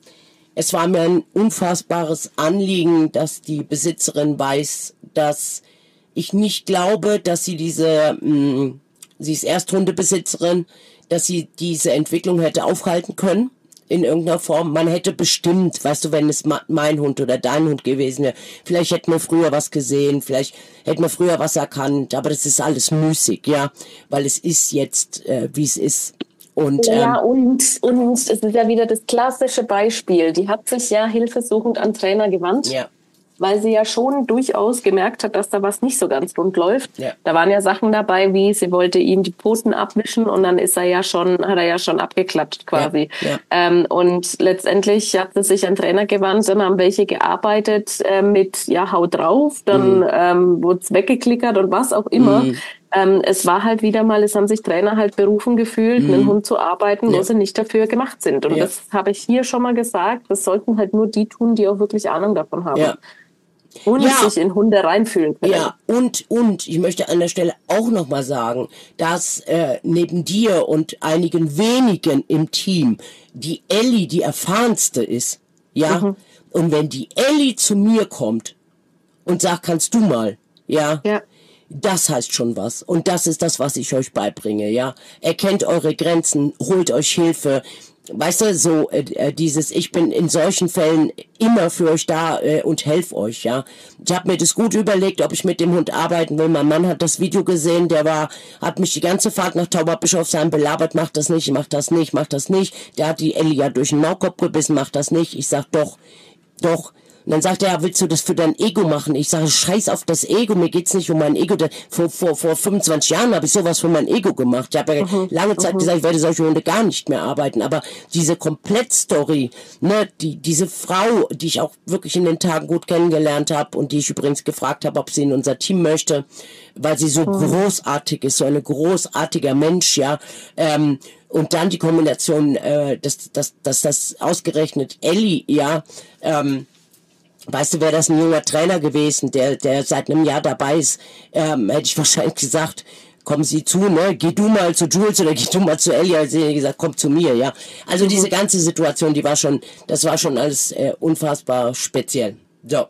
Es war mir ein unfassbares Anliegen, dass die Besitzerin weiß, dass ich nicht glaube, dass sie sie ist Ersthundebesitzerin, dass sie diese Entwicklung hätte aufhalten können in irgendeiner Form. Man hätte bestimmt, weißt du, wenn es mein Hund oder dein Hund gewesen wäre, vielleicht hätten wir früher was gesehen, vielleicht hätten wir früher was erkannt, aber das ist alles müßig, ja, weil es ist jetzt, wie es ist. Und, und es ist ja wieder das klassische Beispiel. Die hat sich ja hilfesuchend an Trainer gewandt, weil sie ja schon durchaus gemerkt hat, dass da was nicht so ganz rund läuft. Ja. Da waren ja Sachen dabei, wie sie wollte ihm die Pfoten abwischen und dann hat er ja schon abgeklatscht quasi. Ja. Und letztendlich hat sie sich an Trainer gewandt, dann haben welche gearbeitet mit hau drauf, dann wurde es weggeklickert und was auch immer. Es war halt wieder mal, es haben sich Trainer halt berufen gefühlt, einen Hund zu arbeiten, wo sie nicht dafür gemacht sind. Und das habe ich hier schon mal gesagt, das sollten halt nur die tun, die auch wirklich Ahnung davon haben. Ja. Und sich in Hunde reinfühlen können. Ja, und ich möchte an der Stelle auch nochmal sagen, dass neben dir und einigen wenigen im Team die Elli die erfahrenste ist. Ja, und wenn die Elli zu mir kommt und sagt, kannst du mal, ja. Das heißt schon was. Und das ist das, was ich euch beibringe, ja. Erkennt eure Grenzen, holt euch Hilfe. Weißt du, so ich bin in solchen Fällen immer für euch da und helfe euch, ja. Ich habe mir das gut überlegt, ob ich mit dem Hund arbeiten will. Mein Mann hat das Video gesehen, hat mich die ganze Fahrt nach Tauberbischofsheim belabert, macht das nicht, macht das nicht, macht das nicht. Der hat die Elli ja durch den Maulkorb gebissen, macht das nicht. Ich sag doch. Und dann sagt er, willst du das für dein Ego machen? Ich sage, scheiß auf das Ego, mir geht's nicht um mein Ego. Vor 25 Jahren habe ich sowas für mein Ego gemacht. Ich habe ja lange Zeit gesagt, ich werde solche Hunde gar nicht mehr arbeiten. Aber diese Komplettstory, ne, diese Frau, die ich auch wirklich in den Tagen gut kennengelernt habe und die ich übrigens gefragt habe, ob sie in unser Team möchte, weil sie so großartig ist, so ein großartiger Mensch, ja. Und dann die Kombination, dass das ausgerechnet Elli, ja, weißt du, wäre das ein junger Trainer gewesen, der seit einem Jahr dabei ist, hätte ich wahrscheinlich gesagt, kommen Sie zu, ne? Geh du mal zu Jules oder geh du mal zu Ellie. Also sie hat gesagt, komm zu mir, ja. Also diese ganze Situation, das war schon alles unfassbar speziell. So.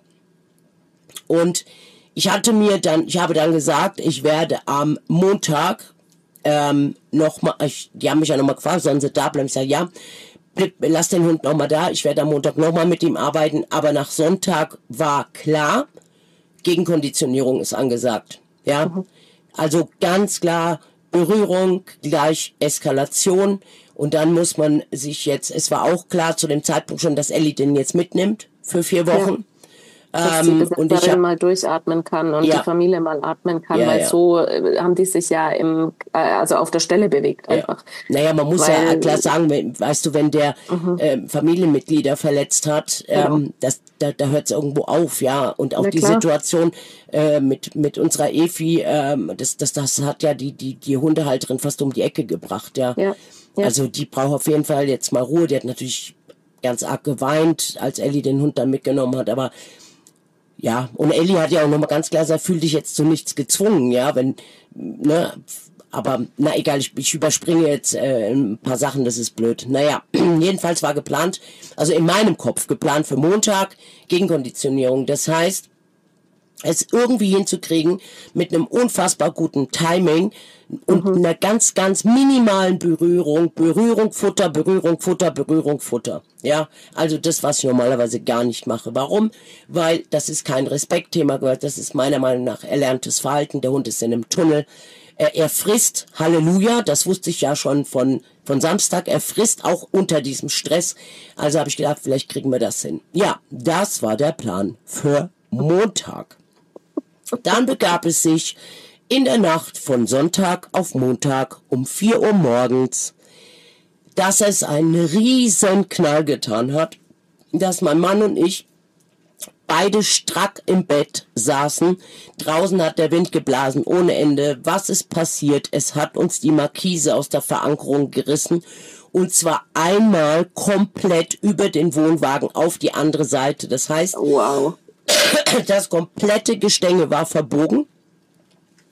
Und ich habe dann gesagt, ich werde am Montag nochmal, die haben mich ja nochmal gefragt, sollen sie da bleiben? Ich sage, ja. Lass den Hund nochmal da, ich werde am Montag nochmal mit ihm arbeiten, aber nach Sonntag war klar, Gegenkonditionierung ist angesagt. Ja, also ganz klar, Berührung gleich Eskalation und dann muss man sich es war auch klar zu dem Zeitpunkt schon, dass Elli den jetzt mitnimmt für 4 Wochen. Dass die Besitzerin mal durchatmen kann und die Familie mal atmen kann, weil so haben die sich ja also auf der Stelle bewegt einfach. Naja, man muss ja klar sagen, weißt du, wenn der Familienmitglieder verletzt hat, da hört es irgendwo auf, ja. Und auch die Situation mit unserer Efi, das hat ja die Hundehalterin fast um die Ecke gebracht, ja. Also die braucht auf jeden Fall jetzt mal Ruhe. Die hat natürlich ganz arg geweint, als Elli den Hund dann mitgenommen hat, aber ja, und Elli hat ja auch nochmal ganz klar gesagt, fühl dich jetzt zu nichts gezwungen, ja, aber na egal, ich überspringe jetzt ein paar Sachen, das ist blöd. Naja, jedenfalls war geplant, also in meinem Kopf geplant für Montag Gegenkonditionierung, das heißt, es irgendwie hinzukriegen mit einem unfassbar guten Timing und einer ganz, ganz minimalen Berührung, Futter, Berührung, Futter. Ja, also das, was ich normalerweise gar nicht mache. Warum? Weil das ist kein Respektthema, das ist meiner Meinung nach erlerntes Verhalten. Der Hund ist in einem Tunnel. Er frisst, Halleluja, das wusste ich ja schon von Samstag, er frisst auch unter diesem Stress. Also habe ich gedacht, vielleicht kriegen wir das hin. Ja, das war der Plan für Montag. Dann begab es sich in der Nacht von Sonntag auf Montag um 4 Uhr morgens, dass es einen riesen Knall getan hat, dass mein Mann und ich beide strack im Bett saßen. Draußen hat der Wind geblasen ohne Ende. Was ist passiert? Es hat uns die Markise aus der Verankerung gerissen. Und zwar einmal komplett über den Wohnwagen auf die andere Seite. Das heißt, wow. Das komplette Gestänge war verbogen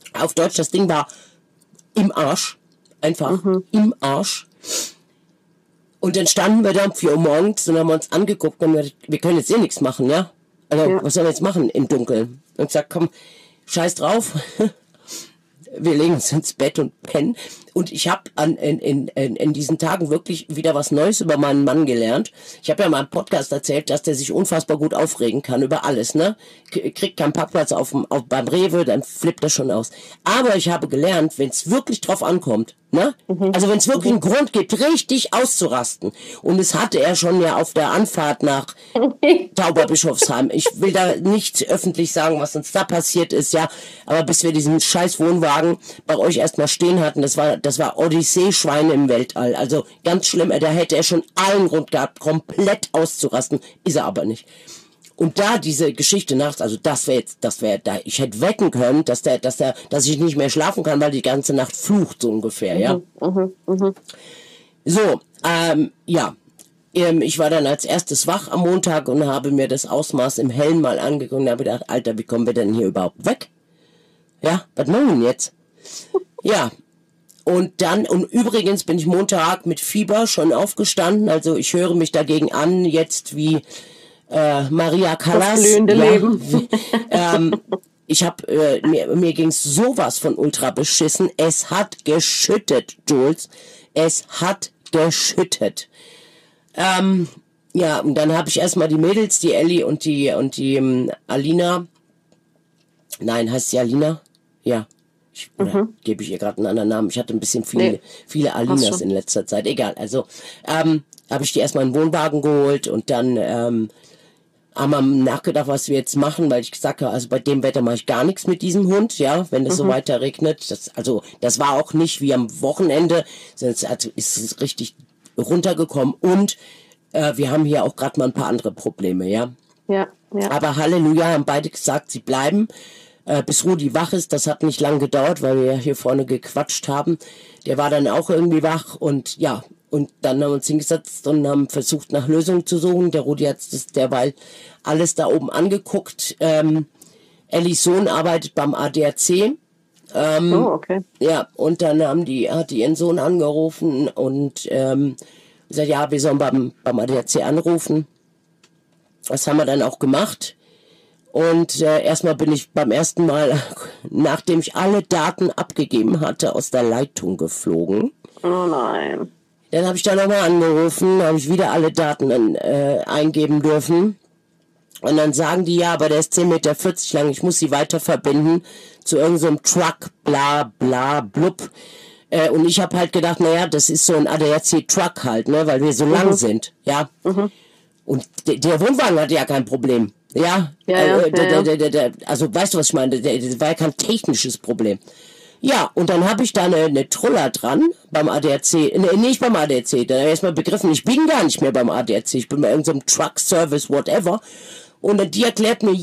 Auf Deutsch, das Ding war im Arsch. Einfach im Arsch. Und dann standen wir da um 4 Uhr morgens und haben uns angeguckt und wir können jetzt nichts machen, ja? Also, was sollen wir jetzt machen im Dunkeln? Und ich sag, komm, scheiß drauf. Wir legen uns ins Bett und pennen. Und ich habe in diesen Tagen wirklich wieder was Neues über meinen Mann gelernt. Ich habe ja mal im Podcast erzählt, dass der sich unfassbar gut aufregen kann über alles, ne? Kriegt keinen Parkplatz beim Rewe, dann flippt er schon aus. Aber ich habe gelernt, wenn es wirklich drauf ankommt, ne? Also wenn es wirklich einen Grund gibt, richtig auszurasten. Und es hatte er schon ja auf der Anfahrt nach Tauberbischofsheim. Ich will da nicht öffentlich sagen, was uns da passiert ist, ja. Aber bis wir diesen scheiß Wohnwagen bei euch erstmal stehen hatten, das war Odyssee-Schweine im Weltall. Also ganz schlimm, da hätte er schon allen Grund gehabt, komplett auszurasten. Ist er aber nicht. Und da diese Geschichte nachts, also das wäre da, ich hätte wetten können, dass ich nicht mehr schlafen kann, weil die ganze Nacht flucht, so ungefähr, ja. So, ja. Ich war dann als erstes wach am Montag und habe mir das Ausmaß im Hellen mal angeguckt und habe gedacht, Alter, wie kommen wir denn hier überhaupt weg? Ja, was machen wir denn jetzt? Ja. Und übrigens bin ich Montag mit Fieber schon aufgestanden, also ich höre mich dagegen an, jetzt wie Maria Callas. Das blühende Leben. Ich habe mir ging's sowas von ultra beschissen. Es hat geschüttet, Jules. Es hat geschüttet. Ja, und dann habe ich erstmal die Mädels, die Ellie und die Alina. Nein, heißt sie Alina? Ja. Gebe ich ihr gerade einen anderen Namen. Ich hatte ein bisschen viele Alinas in letzter Zeit. Egal, also habe ich die erstmal in den Wohnwagen geholt und dann haben wir nachgedacht, was wir jetzt machen, weil ich gesagt habe, also bei dem Wetter mache ich gar nichts mit diesem Hund, ja, wenn es so weiter regnet. Das war auch nicht wie am Wochenende, sondern ist es richtig runtergekommen und wir haben hier auch gerade mal ein paar andere Probleme, ja. Ja. Aber Halleluja, haben beide gesagt, sie bleiben. Bis Rudi wach ist, das hat nicht lang gedauert, weil wir hier vorne gequatscht haben. Der war dann auch irgendwie wach und ja, und dann haben wir uns hingesetzt und haben versucht, nach Lösungen zu suchen. Der Rudi hat das derweil alles da oben angeguckt. Ellis Sohn arbeitet beim ADAC. Okay. Ja, und dann hat die ihren Sohn angerufen und gesagt, ja, wir sollen beim ADAC anrufen. Das haben wir dann auch gemacht. Und erstmal bin ich beim ersten Mal, nachdem ich alle Daten abgegeben hatte, aus der Leitung geflogen. Oh nein. Dann habe ich da nochmal angerufen, habe ich wieder alle Daten eingeben dürfen. Und dann sagen die, ja, aber der ist 10,40 Meter lang, ich muss sie weiter verbinden zu irgendeinem Truck, bla bla blub. Und ich habe halt gedacht, naja, das ist so ein ADAC-Truck halt, ne, weil wir so lang sind, ja. Und der Wohnwagen hatte ja kein Problem. Ja, also weißt du, was ich meine? Das war ja kein technisches Problem. Ja, und dann habe ich da eine Troller dran beim ADAC, nicht beim ADAC, da habe ich erstmal begriffen, ich bin gar nicht mehr beim ADAC, ich bin bei irgendeinem Truck Service, whatever. Und die erklärt mir,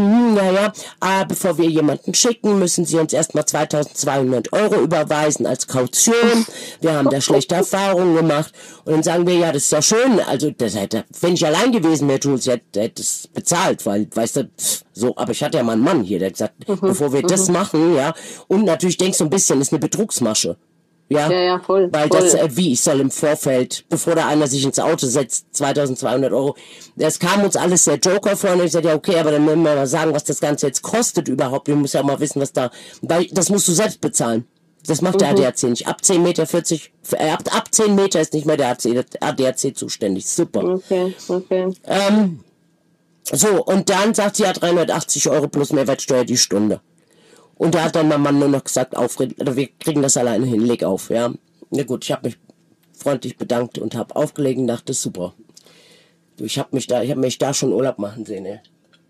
bevor wir jemanden schicken, müssen sie uns erstmal 2.200 € überweisen als Kaution. Wir haben da schlechte Erfahrungen gemacht. Und dann sagen wir, ja, das ist ja schön. Also, wenn ich allein gewesen wäre, Jules, hätte es bezahlt, weil, weißt du, so, aber ich hatte ja mal einen Mann hier, der hat gesagt, bevor wir das machen, ja. Und natürlich denkst du ein bisschen, das ist eine Betrugsmasche. Ja, voll. Weil das, ich soll im Vorfeld, bevor da einer sich ins Auto setzt, 2.200 €. Das kam uns alles sehr Joker vor und ich sagte, ja, okay, aber dann müssen wir mal sagen, was das Ganze jetzt kostet überhaupt. Wir müssen ja mal wissen, weil das musst du selbst bezahlen. Das macht der ADAC nicht. Ab 10,40 Meter, ab 10 Meter ist nicht mehr der ADAC zuständig. Super. Okay. So, und dann sagt sie ja 380 € plus Mehrwertsteuer die Stunde. Und da hat dann mein Mann nur noch gesagt, wir kriegen das alleine hin, leg auf, ja. Na gut, ich habe mich freundlich bedankt und habe aufgelegt und dachte, super. Ich habe mich da schon Urlaub machen sehen, ey.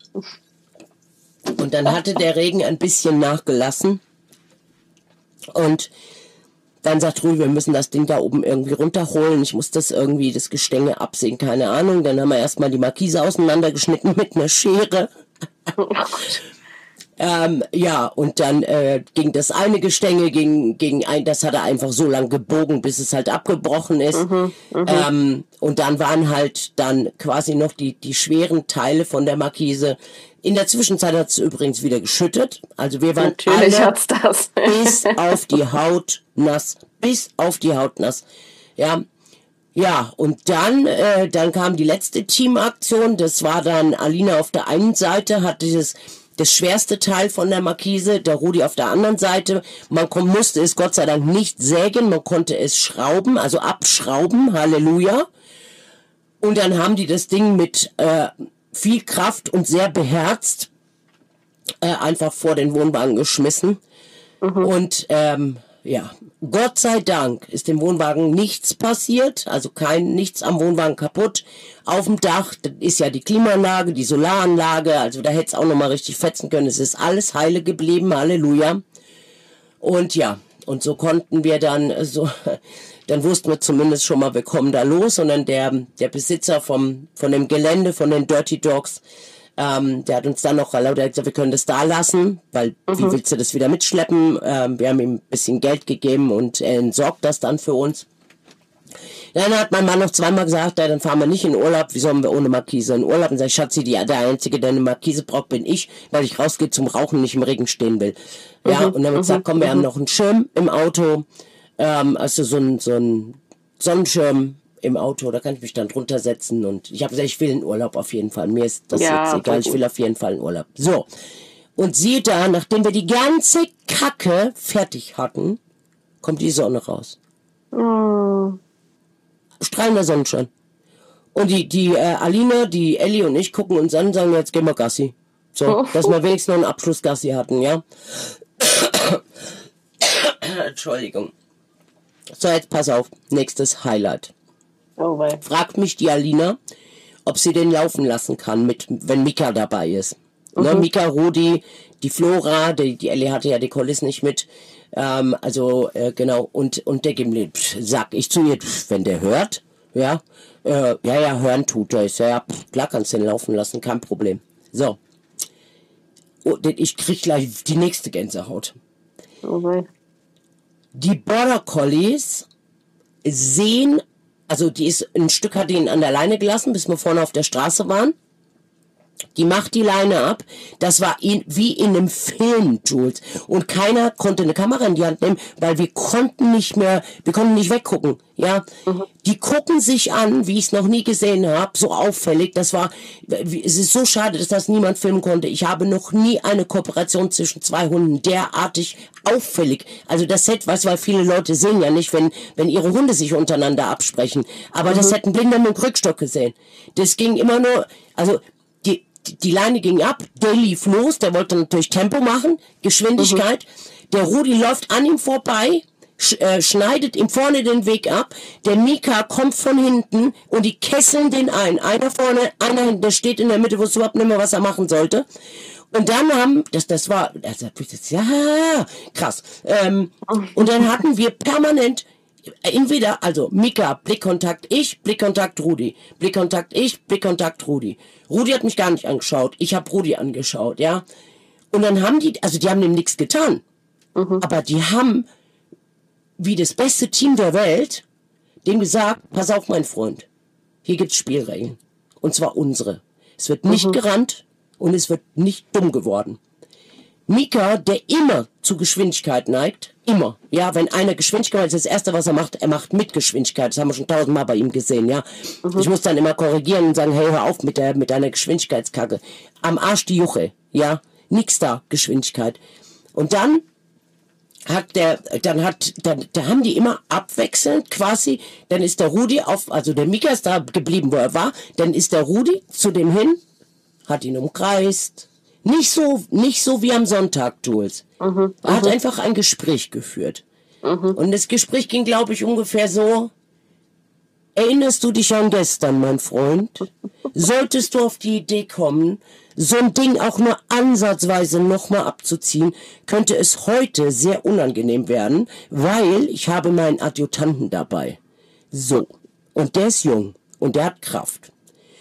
Und dann hatte der Regen ein bisschen nachgelassen. Und dann sagt Rui, wir müssen das Ding da oben irgendwie runterholen. Ich muss das Gestänge absägen, keine Ahnung. Dann haben wir erstmal die Markise auseinandergeschnitten mit einer Schere. Ja, und dann ging das eine Gestänge gegen ein, das hat er einfach so lang gebogen, bis es halt abgebrochen ist. Und dann waren halt dann quasi noch die schweren Teile von der Markise. In der Zwischenzeit hat es übrigens wieder geschüttet. Also wir waren Natürlich alle hat's das. bis auf die Haut nass. Bis auf die Haut nass. Ja. Ja, und dann kam die letzte Teamaktion. Das war dann Alina auf der einen Seite, hatte das schwerste Teil von der Markise, der Rudi auf der anderen Seite. Man musste es Gott sei Dank nicht sägen, man konnte es schrauben, also abschrauben, Halleluja. Und dann haben die das Ding mit viel Kraft und sehr beherzt einfach vor den Wohnwagen geschmissen. Und ja, Gott sei Dank ist dem Wohnwagen nichts passiert, also nichts am Wohnwagen kaputt. Auf dem Dach, das ist ja die Klimaanlage, die Solaranlage, also da hätte es auch nochmal richtig fetzen können. Es ist alles heile geblieben, Halleluja. Und ja, und so konnten wir dann dann wussten wir zumindest schon mal, wir kommen da los. Und dann der Besitzer von dem Gelände, von den Dirty Dogs, der hat uns dann noch gesagt, wir können das da lassen, weil wie willst du das wieder mitschleppen? Wir haben ihm ein bisschen Geld gegeben und er entsorgt das dann für uns. Dann hat mein Mann noch zweimal gesagt, dann fahren wir nicht in Urlaub, wie sollen wir ohne Markise in Urlaub? Und sag ich, Schatzi, der Einzige, der eine Markise braucht, bin ich, weil ich rausgehe zum Rauchen, nicht im Regen stehen will. Ja, und dann haben wir gesagt, komm, wir haben noch einen Schirm im Auto, also so ein Sonnenschirm im Auto, da kann ich mich dann drunter setzen und ich habe gesagt, ich will einen Urlaub auf jeden Fall. Mir ist das jetzt egal, ich will auf jeden Fall einen Urlaub. So, und siehe da, nachdem wir die ganze Kacke fertig hatten, kommt die Sonne raus. Strahlender Sonnenschein. Und die Alina, die Elli und ich gucken uns an und sagen, jetzt gehen wir Gassi. So, dass wir wenigstens noch einen Abschlussgassi hatten, ja. Entschuldigung. So, jetzt pass auf, nächstes Highlight. Oh, wei. Fragt mich die Alina, ob sie den laufen lassen kann, wenn Mika dabei ist. Ne, Mika, Rudi, die Flora, die Ellie hatte ja die Kulissen nicht mit. Genau, und der Gimli, sag ich zu ihr, wenn der hört, ja, hören tut er. Ja, klar kannst du den laufen lassen, kein Problem. So. Und ich krieg gleich die nächste Gänsehaut. Oh, wei. Die Border Collies sehen, also ein Stück hat ihn an der Leine gelassen, bis wir vorne auf der Straße waren. Die macht die Leine ab. Das war wie in einem Film, Jules. Und keiner konnte eine Kamera in die Hand nehmen, weil wir konnten nicht weggucken. Ja, die gucken sich an, wie ich es noch nie gesehen habe, so auffällig. Es ist so schade, dass das niemand filmen konnte. Ich habe noch nie eine Kooperation zwischen zwei Hunden derartig auffällig. Also das Set, weil viele Leute sehen ja nicht, wenn ihre Hunde sich untereinander absprechen. Aber das hätten Blinder mit dem Krückstock gesehen. Das ging immer nur, also die Leine ging ab, der lief los, der wollte natürlich Tempo machen, Geschwindigkeit. Der Rudi läuft an ihm vorbei, schneidet ihm vorne den Weg ab. Der Mika kommt von hinten und die kesseln den ein. Einer vorne, einer hinten, der steht in der Mitte, wusste überhaupt nicht mehr, was er machen sollte. Und dann krass. Und dann hatten wir permanent entweder, also Mika, Blickkontakt ich, Blickkontakt Rudi. Blickkontakt ich, Blickkontakt Rudi. Rudi hat mich gar nicht angeschaut. Ich habe Rudi angeschaut, ja. Und dann haben die haben dem nichts getan. Aber die haben, wie das beste Team der Welt, dem gesagt, pass auf, mein Freund. Hier gibt's Spielregeln. Und zwar unsere. Es wird nicht gerannt und es wird nicht dumm geworden. Mika, der immer zu Geschwindigkeit neigt, immer, ja, wenn einer Geschwindigkeit ist, das Erste, was er macht mit Geschwindigkeit, das haben wir schon 1000-mal bei ihm gesehen, ja. Ich muss dann immer korrigieren und sagen, hey, hör auf mit deiner Geschwindigkeitskacke. Am Arsch die Juche, ja, nix da, Geschwindigkeit. Und dann haben die immer abwechselnd quasi, dann ist der Rudi also der Mika ist da geblieben, wo er war, dann ist der Rudi zu dem hin, hat ihn umkreist. Nicht so wie am Sonntag, Jules. Er hat einfach ein Gespräch geführt. Und das Gespräch ging, glaube ich, ungefähr so: Erinnerst du dich an gestern, mein Freund? Solltest du auf die Idee kommen, so ein Ding auch nur ansatzweise nochmal abzuziehen, könnte es heute sehr unangenehm werden, weil ich habe meinen Adjutanten dabei. So. Und der ist jung. Und der hat Kraft.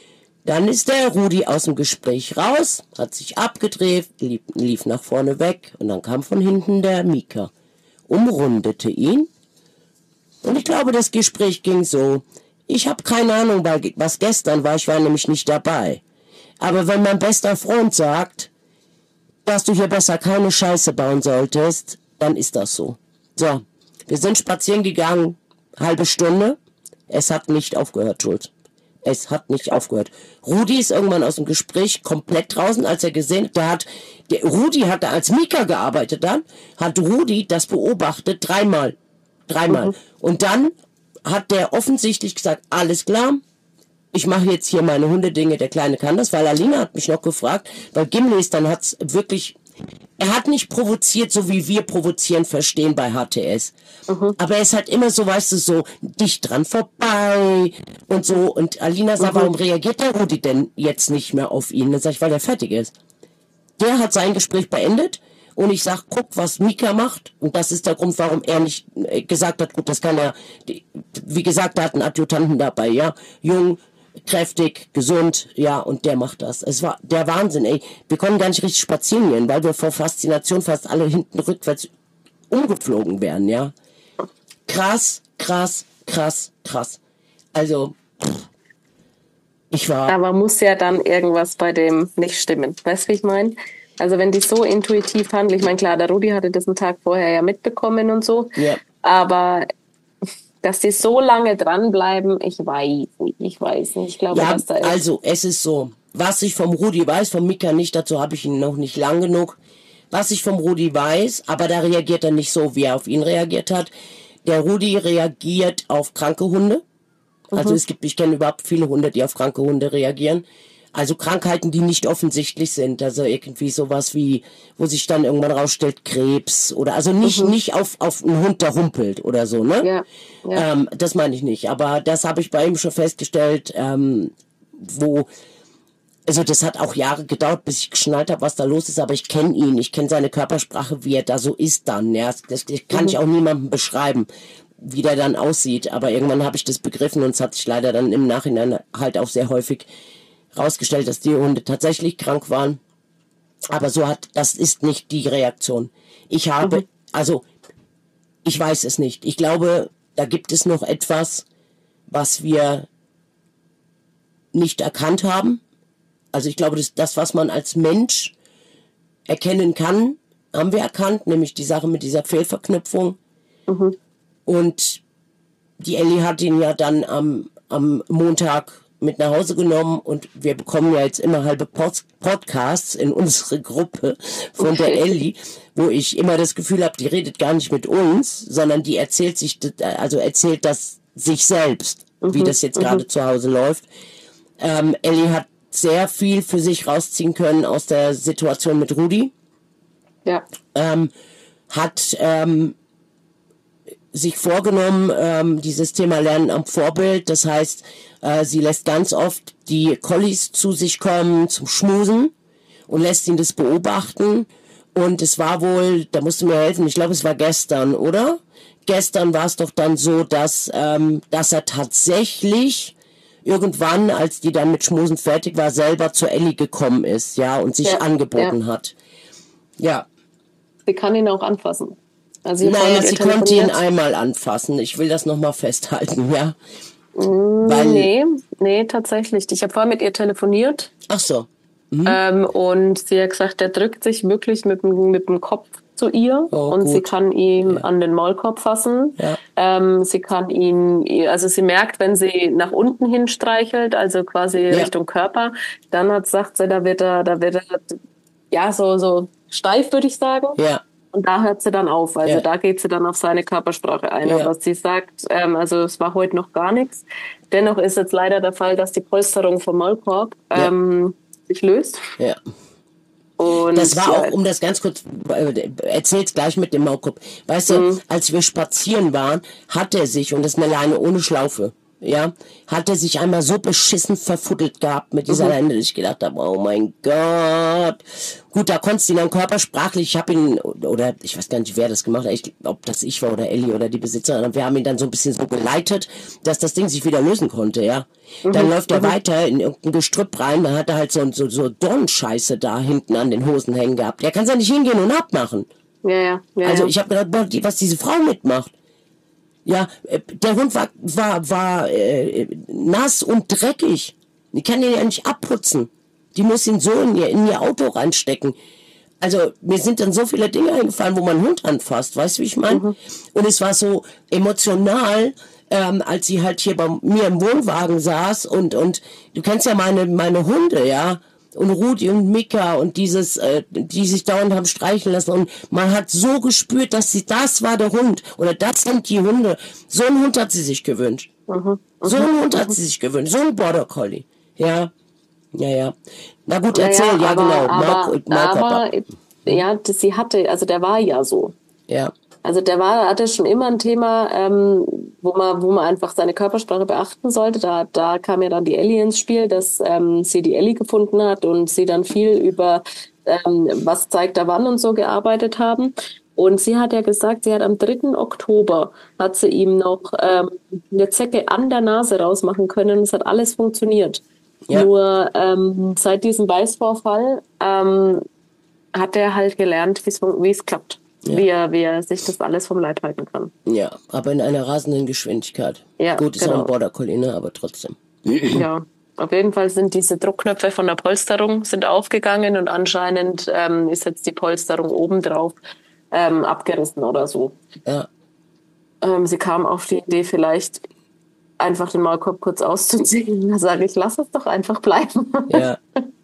Dann ist der Rudi aus dem Gespräch raus, hat sich abgedreht, lief nach vorne weg und dann kam von hinten der Mika, umrundete ihn. Und ich glaube, das Gespräch ging so. Ich habe keine Ahnung, was gestern war, ich war nämlich nicht dabei. Aber wenn mein bester Freund sagt, dass du hier besser keine Scheiße bauen solltest, dann ist das so. So, wir sind spazieren gegangen, halbe Stunde. Es hat nicht aufgehört, Jules. Es hat nicht aufgehört. Rudi ist irgendwann aus dem Gespräch komplett draußen, als er gesehen hat, Rudi hatte als Mika gearbeitet dann, hat Rudi das beobachtet, dreimal. Und dann hat der offensichtlich gesagt, alles klar, ich mache jetzt hier meine Hundedinge, der Kleine kann das, weil Alina hat mich noch gefragt, weil Gimli ist, dann hat's wirklich, er hat nicht provoziert, so wie wir provozieren verstehen bei HTS. Aber es hat immer so, weißt du, so dicht dran vorbei und so. Und Alina sagt, warum reagiert der Rudi denn jetzt nicht mehr auf ihn? Dann sag ich, weil er fertig ist. Der hat sein Gespräch beendet und ich sag, guck, was Mika macht. Und das ist der Grund, warum er nicht gesagt hat, gut, das kann er, wie gesagt, er hat einen Adjutanten dabei, ja, jung, kräftig, gesund, ja, und der macht das. Es war der Wahnsinn, ey. Wir konnten gar nicht richtig spazieren gehen, weil wir vor Faszination fast alle hinten rückwärts umgeflogen wären, ja. Krass. Also, ich war... Aber muss ja dann irgendwas bei dem nicht stimmen. Weißt du, wie ich meine? Also wenn die so intuitiv handeln, ich meine, klar, der Rudi hatte das einen Tag vorher ja mitbekommen und so, Ja. aber... Dass die so lange dranbleiben, ich weiß nicht. Ich glaube, Ja, dass da ist. also es ist so, was ich vom Rudi weiß, vom Mika nicht, dazu habe ich ihn noch nicht lang genug. Was ich vom Rudi weiß, aber da reagiert er nicht so, wie er auf ihn reagiert hat. Der Rudi reagiert auf kranke Hunde. Also ich kenne überhaupt viele Hunde, die auf kranke Hunde reagieren. Also Krankheiten, die nicht offensichtlich sind. Also irgendwie sowas wie, wo sich dann irgendwann rausstellt, Krebs oder also nicht auf einen Hund, der humpelt oder so, ne? Ja. Das meine ich nicht. Aber das habe ich bei ihm schon festgestellt, also das hat auch Jahre gedauert, bis ich geschnallt habe, was da los ist, aber ich kenne ihn, ich kenne seine Körpersprache, wie er da so ist dann. Ja, das kann ich auch niemandem beschreiben, wie der dann aussieht. Aber irgendwann habe ich das begriffen und es hat sich leider dann im Nachhinein halt auch sehr häufig rausgestellt, dass die Hunde tatsächlich krank waren. Aber das ist nicht die Reaktion. Ich weiß es nicht. Ich glaube, da gibt es noch etwas, was wir nicht erkannt haben. Also ich glaube, das, was man als Mensch erkennen kann, haben wir erkannt, nämlich die Sache mit dieser Fehlverknüpfung. Und die Elli hat ihn ja dann am Montag mit nach Hause genommen und wir bekommen ja jetzt immer halbe Podcasts in unsere Gruppe von der Elli, wo ich immer das Gefühl habe, die redet gar nicht mit uns, sondern die erzählt das sich selbst, wie das jetzt gerade zu Hause läuft. Elli hat sehr viel für sich rausziehen können aus der Situation mit Rudi. Ja. Hat sich vorgenommen, dieses Thema Lernen am Vorbild. Das heißt, sie lässt ganz oft die Collies zu sich kommen zum Schmusen und lässt ihn das beobachten. Und es war wohl, da musst du mir helfen, ich glaube, es war gestern, oder? Gestern war es doch dann so, dass er tatsächlich irgendwann, als die dann mit Schmusen fertig war, selber zur Elli gekommen ist, ja, und sich angeboten hat. Ja. Sie kann ihn auch anfassen. Also sie konnte ihn einmal anfassen. Ich will das nochmal festhalten, ja. Nee, tatsächlich. Ich habe vorher mit ihr telefoniert. Ach so. Und sie hat gesagt, der drückt sich wirklich mit dem Kopf zu ihr und sie kann ihn an den Maulkorb fassen. Ja. Sie kann also sie merkt, wenn sie nach unten hin streichelt, also quasi Richtung Körper, dann sagt sie, da wird er ja so steif, würde ich sagen. Ja. Und da hört sie dann auf. Also da geht sie dann auf seine Körpersprache ein. Ja. Aber sie sagt, also es war heute noch gar nichts. Dennoch ist jetzt leider der Fall, dass die Polsterung vom Maulkorb sich löst. Ja. Und das war auch, um das ganz kurz, erzähl's gleich mit dem Maulkorb. Weißt du, als wir spazieren waren, hat er sich, und das ist eine Leine ohne Schlaufe, ja, hat er sich einmal so beschissen verfuddelt gehabt mit dieser Leine, dass ich gedacht habe, oh mein Gott. Gut, da konntest du ihn dann körpersprachlich, ich habe ihn, oder ich weiß gar nicht, wer das gemacht hat, ob das ich war oder Ellie oder die Besitzerin, wir haben ihn dann so ein bisschen so geleitet, dass das Ding sich wieder lösen konnte, ja. Dann läuft er weiter in irgendein Gestrüpp rein, dann hat er halt so Dornscheiße da hinten an den Hosen hängen gehabt. Der kann ja nicht hingehen und abmachen. Ja. Also ich habe gedacht, boah, was diese Frau mitmacht. Ja, der Hund war nass und dreckig. Die kann den ja nicht abputzen. Die muss ihn so in ihr Auto reinstecken. Also mir sind dann so viele Dinge eingefallen, wo man einen Hund anfasst. Weißt du, wie ich meine? Und es war so emotional, als sie halt hier bei mir im Wohnwagen saß und du kennst ja meine Hunde, ja. Und Rudi und Mika und die sich dauernd haben streicheln lassen. Und man hat so gespürt, dass das war der Hund. Oder das sind die Hunde. So einen Hund hat sie sich gewünscht. So einen Hund hat sie sich gewünscht. So einen Border Collie. Ja. Na gut, erzähl. Ja, genau. Aber sie hatte, also der war ja so. Ja. Also hatte schon immer ein Thema, wo man einfach seine Körpersprache beachten sollte. Da kam ja dann die Ellie ins Spiel, dass sie die Ellie gefunden hat und sie dann viel über was zeigt er wann und so gearbeitet haben. Und sie hat ja gesagt, sie hat am 3. Oktober hat sie ihm noch eine Zecke an der Nase rausmachen können und es hat alles funktioniert. Ja. Nur seit diesem Beißvorfall hat er halt gelernt, wie es klappt. Ja. Wie er sich das alles vom Leib halten kann. Ja, aber in einer rasenden Geschwindigkeit. Ja, gut, ist auch ein Border Collie, ne? Aber trotzdem. Ja, auf jeden Fall sind diese Druckknöpfe von der Polsterung sind aufgegangen und anscheinend ist jetzt die Polsterung obendrauf abgerissen oder so. Ja. Sie kam auf die Idee, vielleicht einfach den Maulkorb kurz auszuziehen. Da sage ich, lass es doch einfach bleiben. Ja.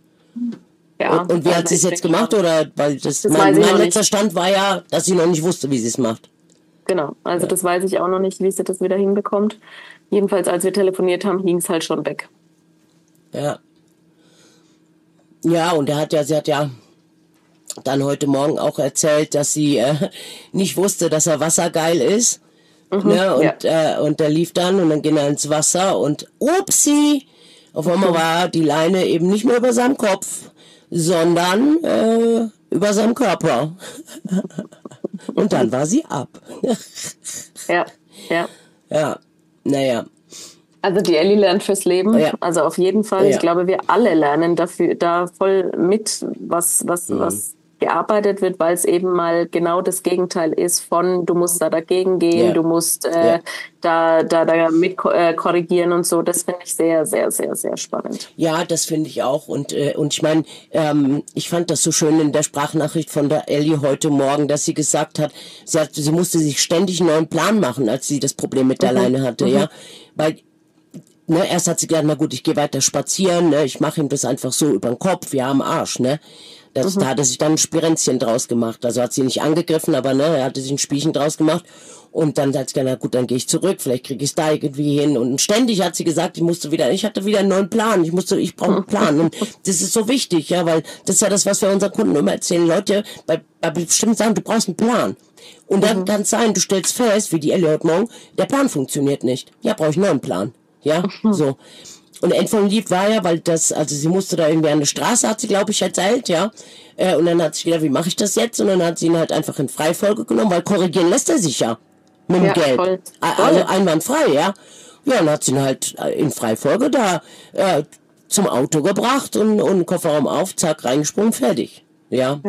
Ja, und wie hat sie es jetzt gemacht? Oder weil mein letzter Stand war ja, dass sie noch nicht wusste, wie sie es macht. Genau, also das weiß ich auch noch nicht, wie sie das wieder hinbekommt. Jedenfalls, als wir telefoniert haben, hing es halt schon weg. Ja. Ja, und sie hat ja dann heute Morgen auch erzählt, dass sie nicht wusste, dass er wassergeil ist. Ne? Und der lief dann und dann ging er ins Wasser und upsi, auf einmal war die Leine eben nicht mehr über seinem Kopf, sondern über seinem Körper. Und dann war sie ab. Ja, naja. Also die Ellie lernt fürs Leben, also auf jeden Fall. Ja. Ich glaube, wir alle lernen da voll mit, was gearbeitet wird, weil es eben mal genau das Gegenteil ist von, du musst da dagegen gehen, du musst da mit korrigieren und so. Das finde ich sehr, sehr, sehr, sehr spannend. Ja, das finde ich auch. Und ich meine, ich fand das so schön in der Sprachnachricht von der Ellie heute Morgen, dass sie gesagt hat, sie musste sich ständig einen neuen Plan machen, als sie das Problem mit der Leine hatte, ja. Weil erst hat sie gedacht, na gut, ich gehe weiter spazieren, ne, ich mache ihm das einfach so über den Kopf, ja, am Arsch, ne. Da hat er sich dann ein Spirenzchen draus gemacht. Also hat sie nicht angegriffen, aber er hatte sich ein Spielchen draus gemacht. Und dann hat sie gesagt, na gut, dann gehe ich zurück, vielleicht kriege ich es da irgendwie hin. Und ständig hat sie gesagt, ich hatte wieder einen neuen Plan. Ich brauche einen Plan. Und das ist so wichtig, ja, weil das ist ja das, was wir unseren Kunden immer erzählen. Leute, bei bestimmten Sachen, du brauchst einen Plan. Und dann kann es sein, du stellst fest, wie die Ellie heute Morgen, der Plan funktioniert nicht. Ja, brauche ich einen neuen Plan. Ja, so. Und End vom Lied war ja, weil sie musste da irgendwie an der Straße, hat sie, glaube ich, erzählt, ja. Und dann hat sie gedacht, wie mache ich das jetzt? Und dann hat sie ihn halt einfach in Freifolge genommen, weil korrigieren lässt er sich ja. Mit dem Geld. Voll. Also einwandfrei, ja. Ja, dann hat sie ihn halt in Freifolge da zum Auto gebracht und Kofferraum auf, zack, reingesprungen, fertig. Ja.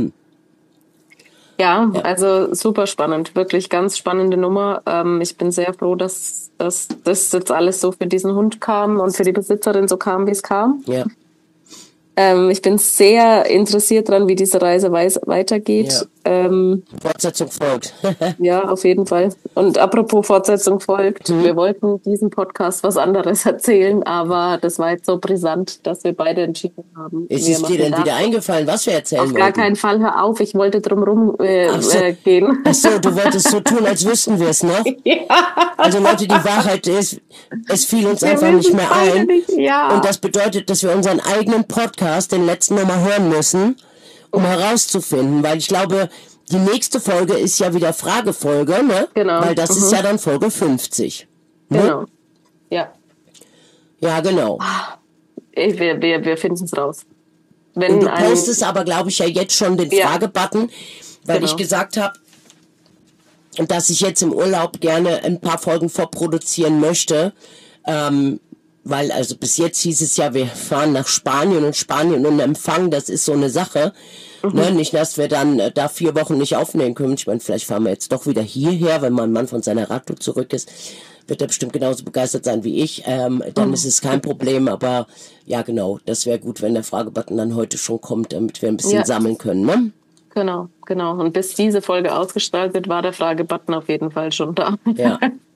Ja, also super spannend, wirklich ganz spannende Nummer. Ich bin sehr froh, dass das jetzt alles so für diesen Hund kam und für die Besitzerin so kam, wie es kam. Ja. Ich bin sehr interessiert dran, wie diese Reise weitergeht. Ja. Fortsetzung folgt. Ja, auf jeden Fall. Und apropos Fortsetzung folgt, wir wollten diesen Podcast was anderes erzählen, aber das war jetzt so brisant, dass wir beide entschieden haben. Ist es dir denn wieder eingefallen, was wir erzählen wollten? Auf gar keinen Fall, hör auf, ich wollte drum rum gehen. Ach so, du wolltest so tun, als wüssten wir es noch? Ja. Also Leute, die Wahrheit ist, es fiel uns einfach nicht mehr ein. Ja. Und das bedeutet, dass wir unseren eigenen Podcast, den letzten, nochmal hören müssen, um herauszufinden, weil ich glaube, die nächste Folge ist ja wieder Fragefolge, ne? Genau. Weil das ist ja dann Folge 50. Ne? Genau. Ja. Ja, genau. Wir finden es raus. Wenn Und du postest aber, glaube ich, ja jetzt schon den Fragebutton, weil ich gesagt habe, dass ich jetzt im Urlaub gerne ein paar Folgen vorproduzieren möchte. Weil also bis jetzt hieß es ja, wir fahren nach Spanien und Empfang, das ist so eine Sache. Ne, nicht, dass wir dann da 4 Wochen nicht aufnehmen können. Ich meine, vielleicht fahren wir jetzt doch wieder hierher, wenn mein Mann von seiner Radtour zurück ist. Wird er bestimmt genauso begeistert sein wie ich. Dann ist es kein Problem. Aber ja, genau, das wäre gut, wenn der Fragebutton dann heute schon kommt, damit wir ein bisschen sammeln können. Ne? Genau. Und bis diese Folge ausgestrahlt wird, war der Fragebutton auf jeden Fall schon da. Ja.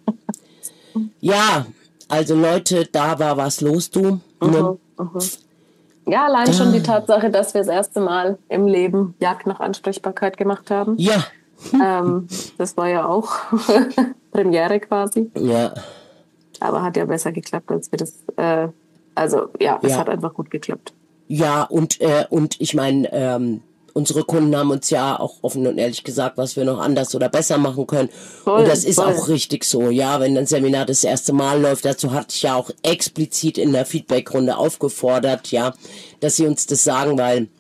Ja, also Leute, da war was los, du. Ne? Ja, allein schon die Tatsache, dass wir das erste Mal im Leben Jagd nach Ansprechbarkeit gemacht haben. Ja. Das war ja auch Premiere quasi. Ja. Aber hat ja besser geklappt, als wir das... es hat einfach gut geklappt. Ja, und ich meine, unsere Kunden haben uns ja auch offen und ehrlich gesagt, was wir noch anders oder besser machen können. Und das ist auch richtig so. Ja, wenn ein Seminar das erste Mal läuft, dazu hatte ich ja auch explizit in der Feedbackrunde aufgefordert, ja, dass sie uns das sagen,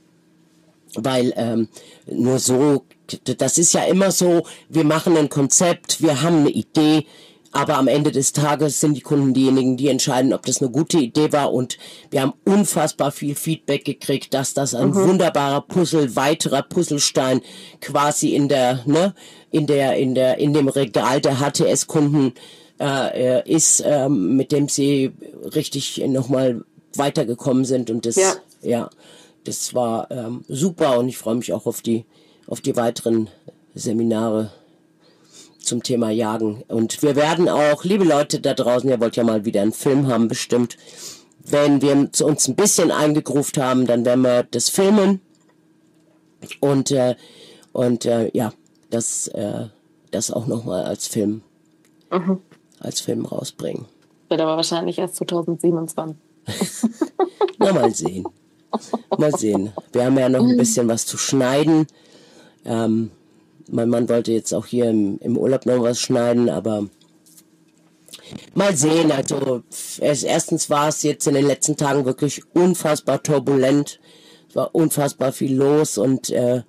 weil nur so, das ist ja immer so, wir machen ein Konzept, wir haben eine Idee, aber am Ende des Tages sind die Kunden diejenigen, die entscheiden, ob das eine gute Idee war. Und wir haben unfassbar viel Feedback gekriegt, dass das ein wunderbarer weiterer Puzzlestein quasi in dem Regal der HTS-Kunden ist, mit dem sie richtig nochmal weitergekommen sind. Und das, das war super. Und ich freue mich auch auf die weiteren Seminare zum Thema Jagen. Und wir werden auch, liebe Leute da draußen, ihr wollt ja mal wieder einen Film haben, bestimmt. Wenn wir uns ein bisschen eingegruft haben, dann werden wir das filmen und das auch nochmal als Film rausbringen. Wird aber wahrscheinlich erst 2027. Na, mal sehen. Mal sehen. Wir haben ja noch ein bisschen was zu schneiden. Mein Mann wollte jetzt auch hier im Urlaub noch was schneiden, aber mal sehen. Also erstens war es jetzt in den letzten Tagen wirklich unfassbar turbulent. Es war unfassbar viel los und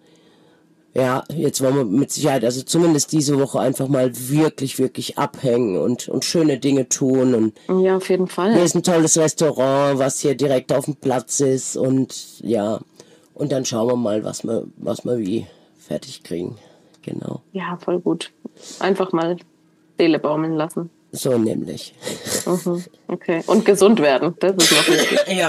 jetzt wollen wir mit Sicherheit, also zumindest diese Woche einfach mal wirklich, wirklich abhängen und schöne Dinge tun. Und ja, auf jeden Fall. Hier ist ein tolles Restaurant, was hier direkt auf dem Platz ist und ja, und dann schauen wir mal, was wir wie fertig kriegen. Genau. Ja, voll gut. Einfach mal Seele baumeln lassen. So nämlich. Okay. Und gesund werden. Das ist noch wichtig. Ja.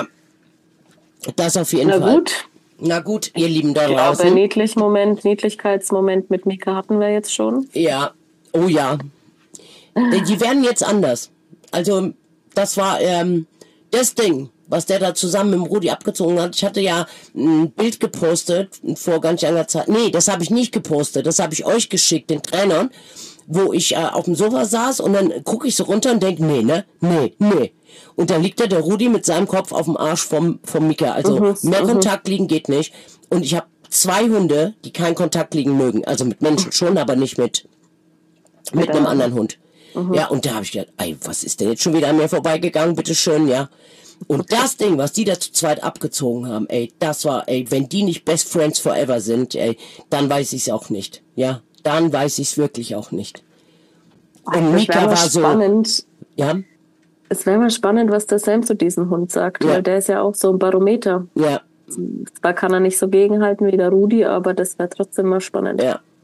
Das auf jeden Fall. Na gut, ihr Lieben da draußen. Der Niedlichkeitsmoment mit Mika hatten wir jetzt schon. Ja. Oh ja. Die werden jetzt anders. Also, das war das Ding, was der da zusammen mit dem Rudi abgezogen hat. Ich hatte ja ein Bild gepostet vor ganz langer Zeit. Nee, das habe ich nicht gepostet. Das habe ich euch geschickt, den Trainern, wo ich auf dem Sofa saß und dann gucke ich so runter und denke, nee. Und dann liegt da der Rudi mit seinem Kopf auf dem Arsch vom Mika. Also mehr Kontakt liegen geht nicht. Und ich habe 2 Hunde, die keinen Kontakt liegen mögen. Also mit Menschen schon, aber nicht mit einem anderen Hund. Ja, und da habe ich gedacht, ey, was ist denn jetzt schon wieder an mir vorbeigegangen? Bitteschön, ja. Und das Ding, was die da zu zweit abgezogen haben, ey, das war, wenn die nicht Best Friends Forever sind, ey, dann weiß ich es auch nicht. Ja, dann weiß ich es wirklich auch nicht. Und Mika war so spannend. Ja. Es wäre mal spannend, was der Sam zu diesem Hund sagt, weil der ist ja auch so ein Barometer. Ja. Zwar kann er nicht so gegenhalten wie der Rudi, aber das wäre trotzdem mal spannend.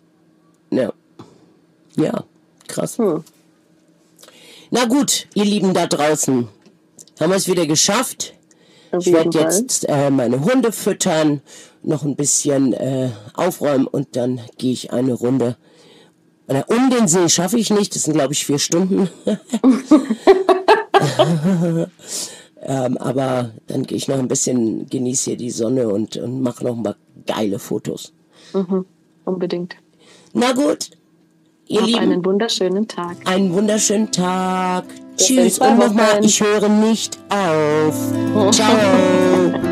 Ja, krass. Na gut, ihr Lieben da draußen, haben wir es wieder geschafft. Ich werde jetzt meine Hunde füttern, noch ein bisschen aufräumen und dann gehe ich eine Runde. Um den See schaffe ich nicht, das sind glaube ich 4 Stunden. Aber dann gehe ich noch ein bisschen, genieße hier die Sonne und mache noch ein paar geile Fotos. Unbedingt. Na gut, ihr Lieben. Einen wunderschönen Tag. Einen wunderschönen Tag. Tschüss und nochmal, ich höre nicht auf. Ciao.